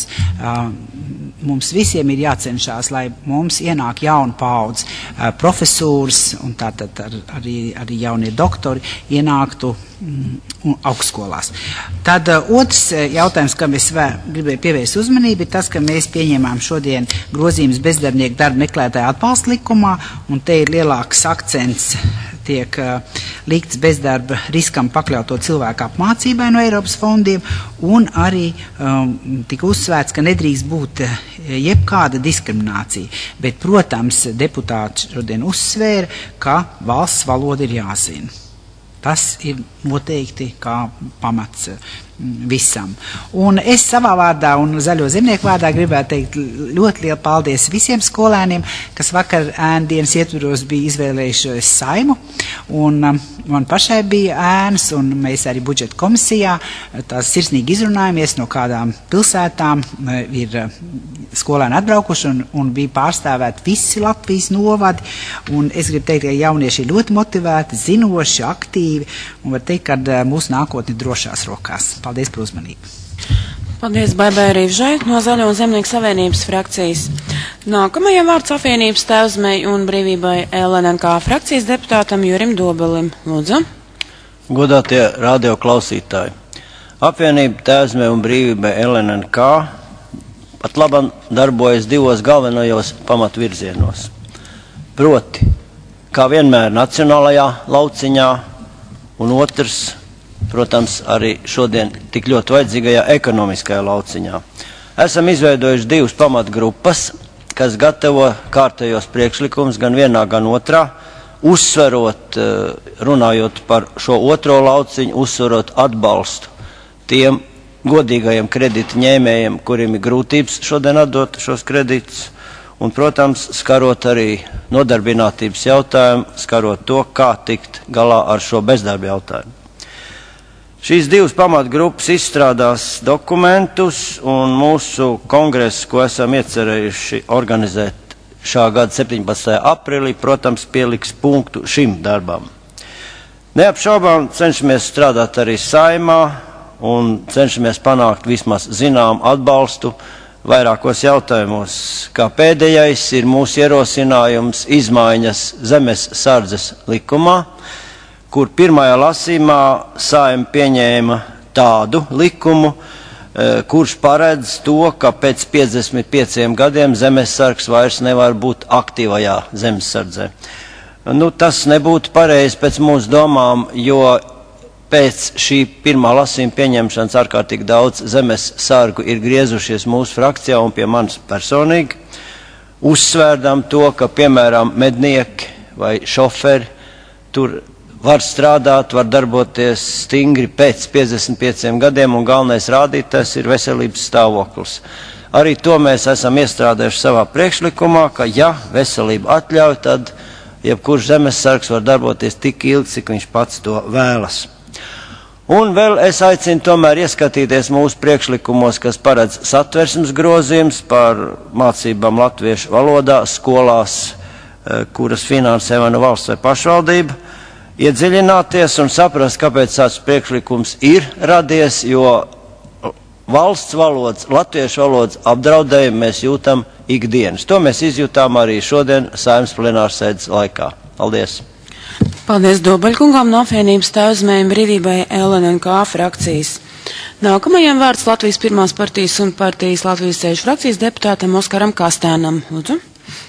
mums visiem ir jācenšās, lai mums ienāk jauna paudze profesūras un tātad arī jaunie doktori ienāktu augstskolās. Tad otrs jautājums, kam es gribēju pievērst uzmanību, ir tas, ka mēs pieņēmām šodien grozījumus bezdarbnieku darba meklētāju atbalsta likumā, un te ir lielāks akcents tiek likts bezdarba riskam pakļauto cilvēku apmācībai no Eiropas fondiem, un arī tika uzsvērts, ka nedrīkst būt jebkāda diskriminācija. Bet, protams, deputāti šodien uzsvēra, ka valsts valoda ir jāzina. Tas ir noteikti kā pamats visam. Un es savā vārdā un Zaļo zemnieku vārdā gribētu teikt ļoti lielu paldies visiem skolēniem, kas vakar ēndienas ietvaros bija izvēlējušies Saimu, un man pašai bija ēnas, un mēs arī budžeta komisijā tās sirsnīgi izrunājamies, no kādām pilsētām ir skolēni atbraukuši, un bija pārstāvēti visi Latvijas novadi, un es gribu teikt, ka jaunieši ir ļoti motivēti, zinoši, aktīvi, un var teikt, ka mūsu nākotne drošās rokās. Paldies par uzmanību. Paldies Baibai Rīvžai no Zaļo un Zemnieku savienības frakcijas. Nākamajam vārds apvienības Tēvzmei un brīvībai LNNK frakcijas deputātam Jurim Dobelim. Lūdzu. Godātie radio klausītāji. Apvienība Tēvzmei un brīvībai LNNK pat labam darbojas divos galvenajos pamatvirzienos. Proti, kā vienmēr, nacionālajā lauciņā, un otrs, protams, arī šodien tik ļoti vajadzīgajā ekonomiskajā lauciņā. Esam izveidojuši 2 pamatgrupas, kas gatavo kārtējos priekšlikumus gan vienā, gan otrā, uzsverot, runājot par šo otro lauciņu, uzsverot atbalstu tiem godīgajiem kredītu ņēmējiem, kuriem ir grūtības šodien atdot šos kredītus, un, protams, skarot arī nodarbinātības jautājumu, skarot to, kā tikt galā ar šo bezdarba jautājumu. Šīs 2 pamatgrupas izstrādās dokumentus, un mūsu kongress, ko esam iecerējuši organizēt šā gada 17. aprīlī, protams, pieliks punktu šim darbam. Neapšaubām cenšamies strādāt arī Saeimā, un cenšamies panākt vismaz zinām atbalstu vairākos jautājumos, kā pēdējais ir mūsu ierosinājums izmaiņas zemes sardzes likumā, kur pirmajā lasījumā Saeima pieņēma tādu likumu, kurš paredz to, ka pēc 55 gadiem zemesargs vairs nevar būt aktīvajā zemesardzē. Tas nebūtu pareizi pēc mūsu domām, jo pēc šī pirmā lasījuma pieņemšanas ārkārtīgi daudz zemes sargu ir griezušies mūsu frakcijā un pie manis personīgi, uzsvērdam to, ka, piemēram, mednieki vai šoferi tur var strādāt, var darboties stingri pēc 55 gadiem, un galvenais rādītājs ir veselības stāvoklis. Arī to mēs esam iestrādājuši savā priekšlikumā, ka, ja veselība atļauj, tad jebkurš zemesargs var darboties tik ilgi, cik viņš pats to vēlas. Un vēl es aicinu tomēr ieskatīties mūsu priekšlikumos, kas paredz satversmes grozījums par mācībām latviešu valodā skolās, kuras finansē vai nu valsts vai pašvaldība, iedziļināties un saprast, kāpēc tāds priekšlikums ir radies, jo valsts valodas, latviešu valodas apdraudējumu mēs jūtam ikdienas. To mēs izjūtām arī šodien Saeimas plenārsēdes laikā. Paldies! Paldies Dobaļkungam no apvienības Tēvzemēm brīvībai LNNK frakcijas. Nākamajam vārds Latvijas Pirmās partijas un partijas Latvijas Ceļu frakcijas deputātam Oskaram Kastēnam. Lūdzu.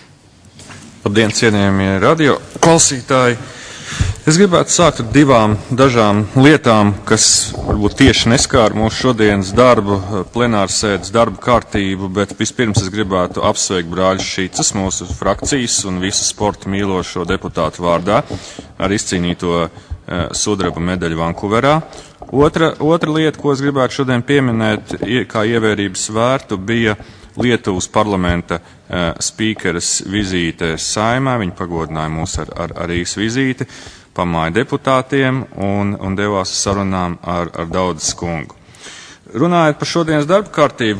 Labdien, cienījamie radio klausītāji! Es gribētu sākt ar 2 dažām lietām, kas varbūt tieši neskāra mūsu šodienas darbu, plenārsēdes darbu kārtību, bet vispirms es gribētu apsveikt brāļus Šīcas, mūsu frakcijas un visu sporta mīlošo deputātu vārdā ar izcīnīto sudraba medaļu Vankuverā. Otra lieta, ko es gribētu šodien pieminēt, kā ievērības vērtu, bija Lietuvas parlamenta spīkeres vizīte Saeimā. Viņa pagodināja mūs ar Rīgas vizīti, pamāja deputātiem un devās sarunām ar Daudzes kungu. Runājot par šodienas darba kārtību,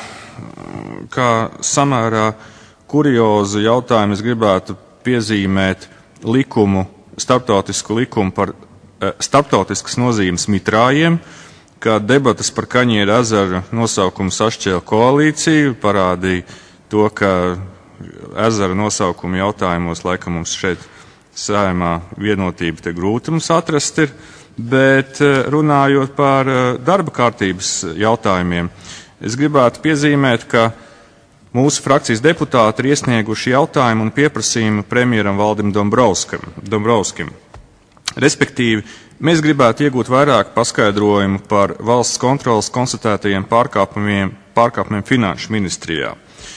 kā samērā kuriozu jautājumu, es gribētu piezīmēt starptautisku likumu par starptautiskas nozīmes mitrājiem, kā debatas par Kaņieru ezeru nosaukumu sašķēla koalīciju, parādīja to, ka ezera nosaukumu jautājumos laikam mums šeit Saeimā vienotība te grūti mums atrast ir, bet runājot par darba kārtības jautājumiem, es gribētu piezīmēt, ka mūsu frakcijas deputāti ir iesnieguši jautājumu un pieprasījumu premjeram Valdim Dombrovskim. Respektīvi, mēs gribētu iegūt vairāk paskaidrojumu par valsts kontrolas konstatētajiem pārkāpumiem Finanšu ministrijā.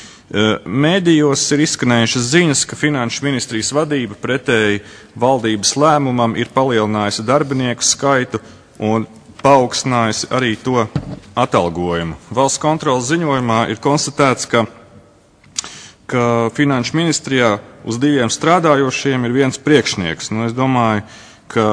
Mēdījos ir izskanējušas ziņas, ka Finanšu ministrijas vadība pretēji valdības lēmumam ir palielinājusi darbinieku skaitu un paaugstinājusi arī to atalgojumu. Valsts kontrolas ziņojumā ir konstatēts, ka Finanšu ministrijā uz 2 strādājošiem ir 1 priekšnieks. Es domāju, ka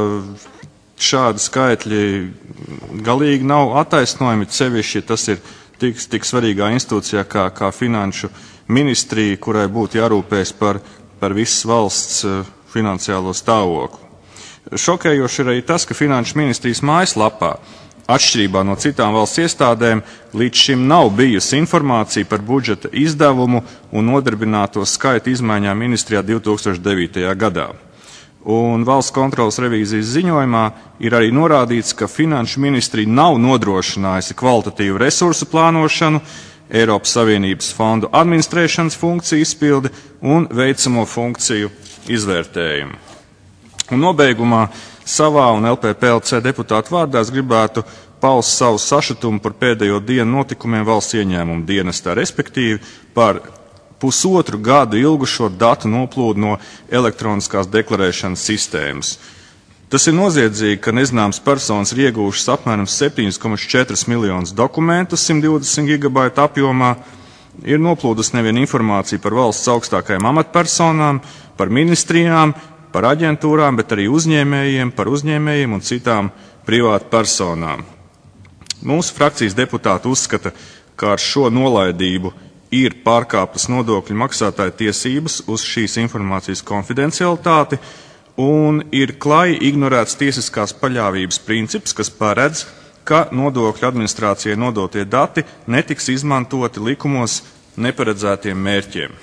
šādi skaitļi galīgi nav attaisnojami, sevišķi, ja tas ir tik svarīgā institūcijā kā Finanšu ministrija, kurai būtu jārūpējas par visas valsts finansiālo stāvokli. Šokējoši ir arī tas, ka Finanšu ministrijas mājaslapā, atšķirībā no citām valsts iestādēm, līdz šim nav bijusi informācija par budžeta izdevumu un nodarbināto skaitu izmaiņām ministrijā 2009. gadā. Un valsts kontrolas revīzijas ziņojumā ir arī norādīts, ka Finanšu ministrija nav nodrošinājusi kvalitatīvu resursu plānošanu, Eiropas Savienības fondu administrēšanas funkciju izpildi un veicamo funkciju izvērtējumu. Un nobeigumā savā un LPPLC deputātu vārdā es gribētu paust savu sašutumu par pēdējo dienu notikumiem valsts ieņēmuma dienestā, respektīvi par pusotru gadu ilgušo datu noplūdu no elektroniskās deklarēšanas sistēmas. Tas ir noziedzīgi, ka nezināmas personas ir iegūšas apmēram 7,4 miljonus dokumentu 120 gigabaitu apjomā, ir noplūdus nevien informācija par valsts augstākajām amatpersonām, par ministrijām, par aģentūrām, bet arī uzņēmējiem, par uzņēmējiem un citām privātu personām. Mūsu frakcijas deputāti uzskata, ka ar šo nolaidību ir pārkāptas nodokļu maksātāju tiesības uz šīs informācijas konfidencialitāti un ir klāji ignorēts tiesiskās paļāvības princips, kas paredz, ka nodokļu administrācijai nodotie dati netiks izmantoti likumos neparedzētiem mērķiem.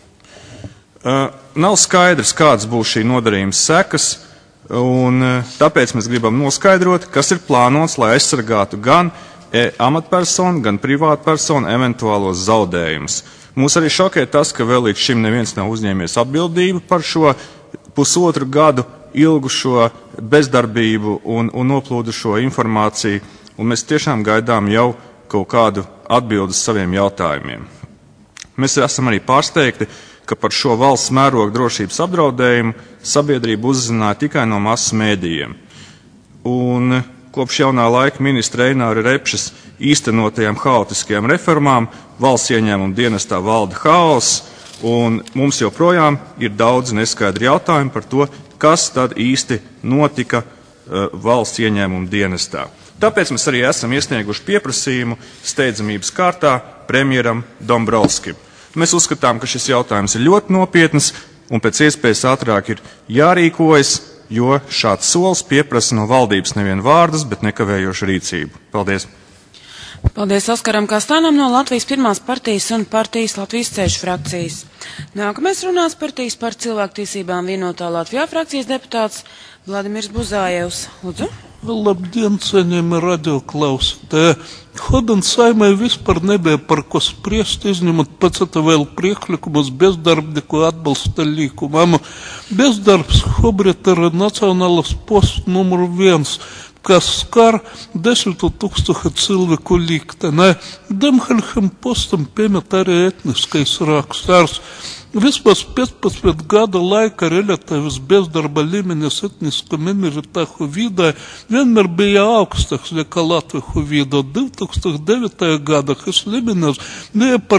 Nav skaidrs, kāds būs šī nodarījuma sekas, un tāpēc mēs gribam noskaidrot, kas ir plānots, lai aizsargātu gan amatpersonu, gan privātpersonu eventuālos zaudējumus. Mūs arī šokē tas, ka vēl līdz šim neviens nav uzņēmies atbildību par šo pusotru gadu ilgušo bezdarbību un noplūdušo informāciju, un mēs tiešām gaidām jau kaut kādu atbildi uz saviem jautājumiem. Mēs esam arī pārsteigti, ka par šo valsts mēroga drošības apdraudējumu sabiedrība uzzināja tikai no masu mēdījiem. Un kopš jaunā laika ministra Eināra Repšas īstenotajām haotiskajām reformām valsts ieņēmuma dienestā valda haoss, un mums joprojām ir daudz neskaidri jautājumi par to, kas tad īsti notika valsts ieņēmuma dienestā. Tāpēc mēs arī esam iesnieguši pieprasījumu steidzamības kārtā premjeram Dombrovskim. Mēs uzskatām, ka šis jautājums ir ļoti nopietns un pēc iespējas ātrāk ir jārīkojas, jo šāds solis pieprasa no valdības nevien vārdus, bet nekavējošu rīcību. Paldies! Paldies Oskaram Kastānam no Latvijas Pirmās partijas un partijas Latvijas ceļš frakcijas. Nākamais runās partijas par cilvēktiesībām vienotā Latvijā frakcijas deputāts Vladimirs Buzājevs. Lūdzu. Labdien, cienījami radioklausītāji! Hodam saimai vispār nebija par ko spriest, izņemot pēc vēl priekšlikumus bezdarbnieku atbalsta likumam. Bezdarbs šobrīd ir nacionālais posts numur 1, kas skar 10 000 cilvēku likteni. Diemžēl postam piemet arī etniskais raksturs. Vismaz 15 gadu laika relatīvs bezdarba līmenis etnisko minoritāšu vidē vienmēr bija augstāks nekā latviešu vidē. 2009. gada šis līmenis bija par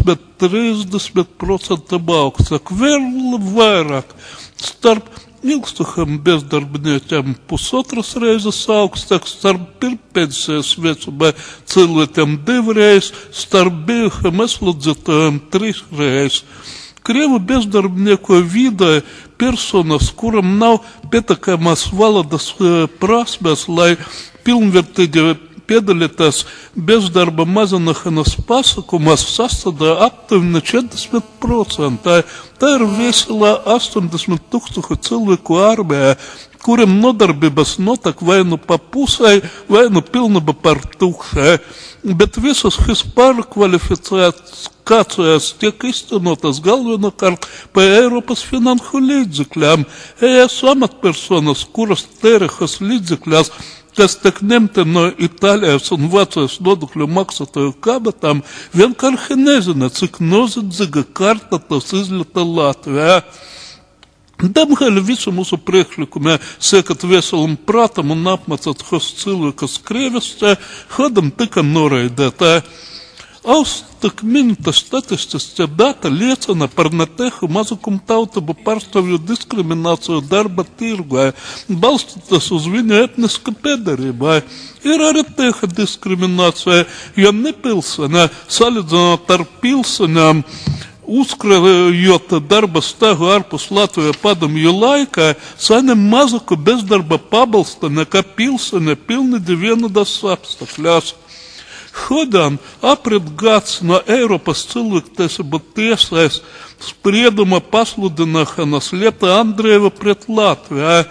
20–30% augstāk. Vēl vairāk starp ilgstošiem bezdarbniekiem pusotras reizes augstāks, starp pirmspensijas vecumā cilvēkiem 2 reizes, starp bijušiem ieslodzītājiem 3 reizes. Krievu bezdarbnieku vidē personas, kuram nav pietiekamas valodas prasmes, lai pilnvērtīgi piedalīties bezdarba mazināšanas pasākumos, sastāvā aptuveni 40%. Tā ir vesela 80 000 cilvēku armijā, kuriem nodarbības notiek vai nu pa pusē, vai nu pilnībā par tukšē. Bet visas šīs pārkvalifikācijas tiek iztenotas galvenokārt pa Eiropas finanšu līdzekļiem. ES amatpersonas, kuras tērē šīs līdzekļus, kas tiek ņemti no Itālijas un Vācijas nodokļu maksātāju kabatām, vienkārši nezina, cik noziedzīga karta tas izlita Latvijā. Diemžēl visu mūsu priekšlikumā sēkat veselam prātam un apmācāt šos cilvēkus Krievistē, hodam tika noraidētā. Augstāk minēta statistiskā data liecina par netieku mazākumu tautību pārstāvju diskrimināciju darba tirgū, balstoties uz viņu etnisku piedarību. Ir arī tieha diskriminācija, jo nepilsēnē, salīdzinot ar pilsēnām, uzkrājot darba stāvu ārpus Latvijas padomju laikā, saņem mazāku bezdarba pabalstu nekā pilsēne pilnīgi vienādos apstākļos. Šodien aprit gads no Eiropas cilvēktiesību tiesas sprieduma pasludināšanas lieta Andrieva pret Latvijā.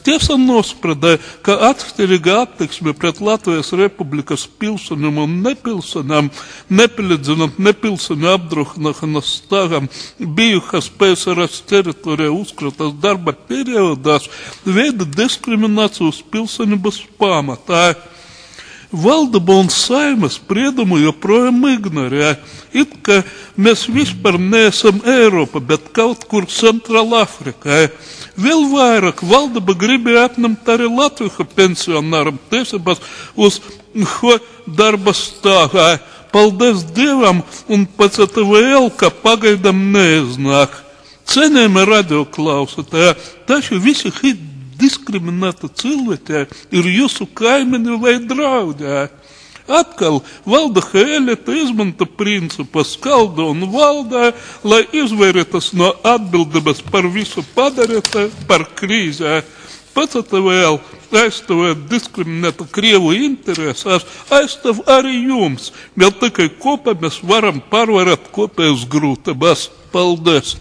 tiesa nospraudēja, ka atšķirīga attieksme pret Latvijas Republikas pilsoņiem un nepilsoņiem, nepalīdzinot nepilsoņu apdrošināšanas stāvam bijušas PSRS teritorijā uzkratas darba periodās, veida diskrimināciju uz pilsonības pamatā. Valdība un Saeima spriedumu joprojām ignorē, it kā mēs vispār neesam Eiropa, bet kaut kur Centrāla Afrikā. Vēl vairāk valdība gribēja atņemt arī Latvijas pensionāram tiesības uz šo darba stāvā. Paldies Dievam un PCTVL, ka pagaidām neiznāk. Cienījami radioklausītāji, taču visi šī diskriminēta cilvēki ir jūsu kaimiņi vai draugi. Atkal valda elite izmanta principu skalda un valdā, lai izvairītos no atbildības par visu padarītu par krīzē. PCTVL aizstāvēt diskriminēta Krievu interesēs, aizstāv arī jums. Vēl tikai kopā mēs varam pārvarēt kopējas grūtības. Paldies!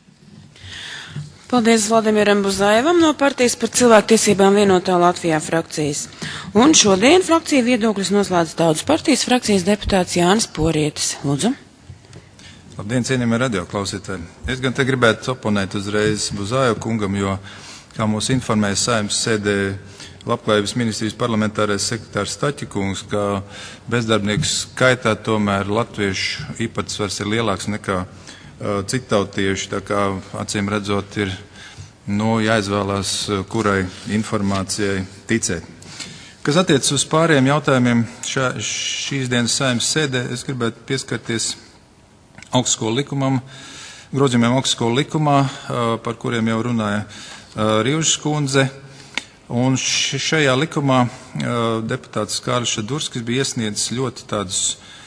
Paldies Vladimiram Buzajevam no Partijas par cilvēktiesībām vienotā Latvijā frakcijas. Un šodien frakcija viedokļus noslēdz Tautas partijas frakcijas deputāts Jānis Porietis. Lūdzu. Labdien, cienījamie radioklausītāji. Es gan te gribētu oponēt uzreiz Buzaju kungam, jo, kā mūs informēja Saeimas sēdē Labklājības ministrijas parlamentārais sekretārs Staķikungs, ka bezdarbnieku skaitā tomēr latviešu īpatsvars ir lielāks nekā citautieši, tā kā acīm redzot ir jāizvēlās, kurai informācijai ticēt. Kas attiec uz pārējiem jautājumiem šīs dienas Saeimas sēdē, es gribētu pieskarties augstskolu likumam, grozījumiem augstskolu likumā, par kuriem jau runāja Rīvžas kundze. Un šajā likumā deputāts Kārlis Šadurskis bija iesniedzis ļoti tādus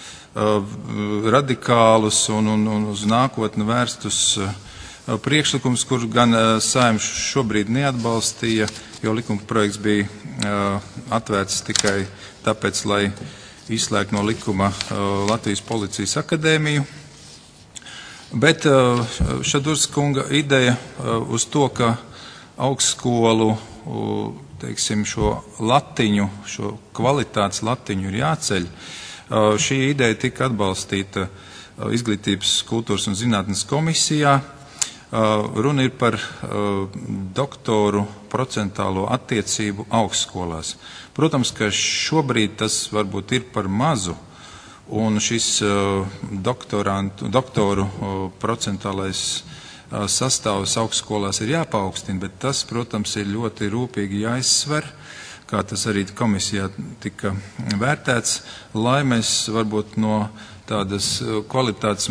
radikālus un uz nākotni vērstus priekšlikums, kur gan Saeima šobrīd neatbalstīja, jo likuma projekts bija atvērts tikai tāpēc, lai izslēgtu no likuma Latvijas Policijas akadēmiju. Bet Šadurska kunga ideja uz to, ka augstskolu, teiksim, šo latiņu, šo kvalitātes latiņu ir jāceļ, šī ideja tika atbalstīta Izglītības, kultūras un zinātnes komisijā. Runa ir par doktoru procentālo attiecību augstskolās. Protams, ka šobrīd tas varbūt ir par mazu, un šis doktoru procentālais sastāvs augstskolās ir jāpaukstina, bet tas, protams, ir ļoti rūpīgi jāizsver, kā tas arī komisijā tika vērtēts, lai mēs varbūt no tādas kvalitātes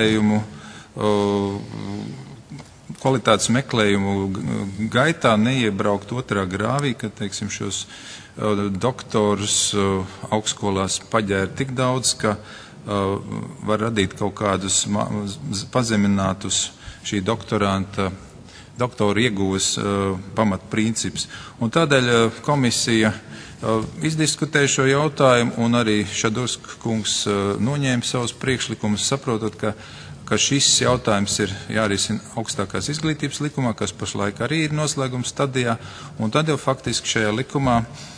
meklējumu gaitā neiebraukt otrā grāvī, ka, teiksim, šos doktorus augstskolās paģēra tik daudz, ka var radīt kaut kādus pazeminātus šī doktora ieguves pamatprincips. Un tādēļ komisija izdiskutēja šo jautājumu, un arī Šadurska kungs noņēma savus priekšlikumus, saprotot, ka šis jautājums ir jārisina augstākās izglītības likumā, kas pašlaik arī ir noslēguma stadijā, un tad jau faktiski šajā likumā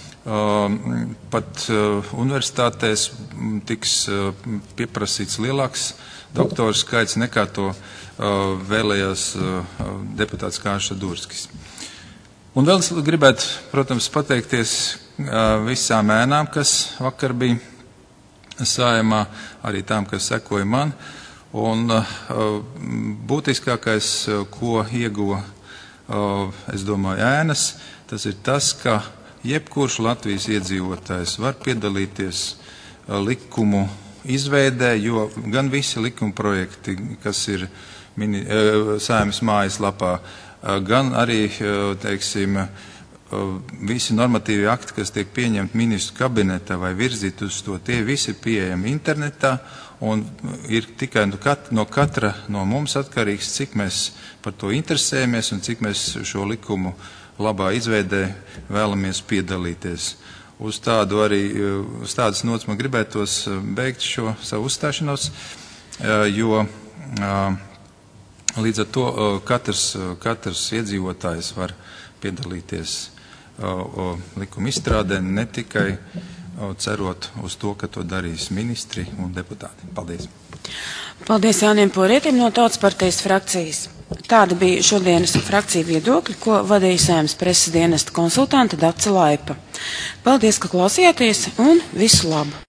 pat universitātēs tiks pieprasīts lielāks doktoru skaits nekā to vēlējās deputāts Kārlis Šadurskis. Un vēl es gribētu, protams, pateikties visām ēnām, kas vakar bija Saeimā, arī tām, kas sekoja man. Un būtiskākais, ko ieguva, es domāju, ēnas, tas ir tas, ka jebkurš Latvijas iedzīvotājs var piedalīties likumu izveidē, jo gan visi likuma projekti, kas ir Saeimas mājaslapā, gan arī, teiksim, visi normatīvi akti, kas tiek pieņemti ministru kabinetā vai virzīt uz to, tie visi ir pieejami internetā, un ir tikai no katra no mums atkarīgs, cik mēs par to interesējamies un cik mēs šo likumu labā izveidē vēlamies piedalīties. Uz tādas nots man gribētos beigt šo savu uzstāšanos, jo līdz ar to katrs iedzīvotājs var piedalīties likuma izstrādē, ne tikai cerot uz to, ka to darīs ministri un deputāti. Paldies! Paldies Jānim Porietim no Tautas partijas frakcijas. Tāda bija šodienas frakcija viedokļi, ko vadīja Saeimas preses dienesta konsultante Dace Laipa. Paldies, ka klausījāties un visu labu!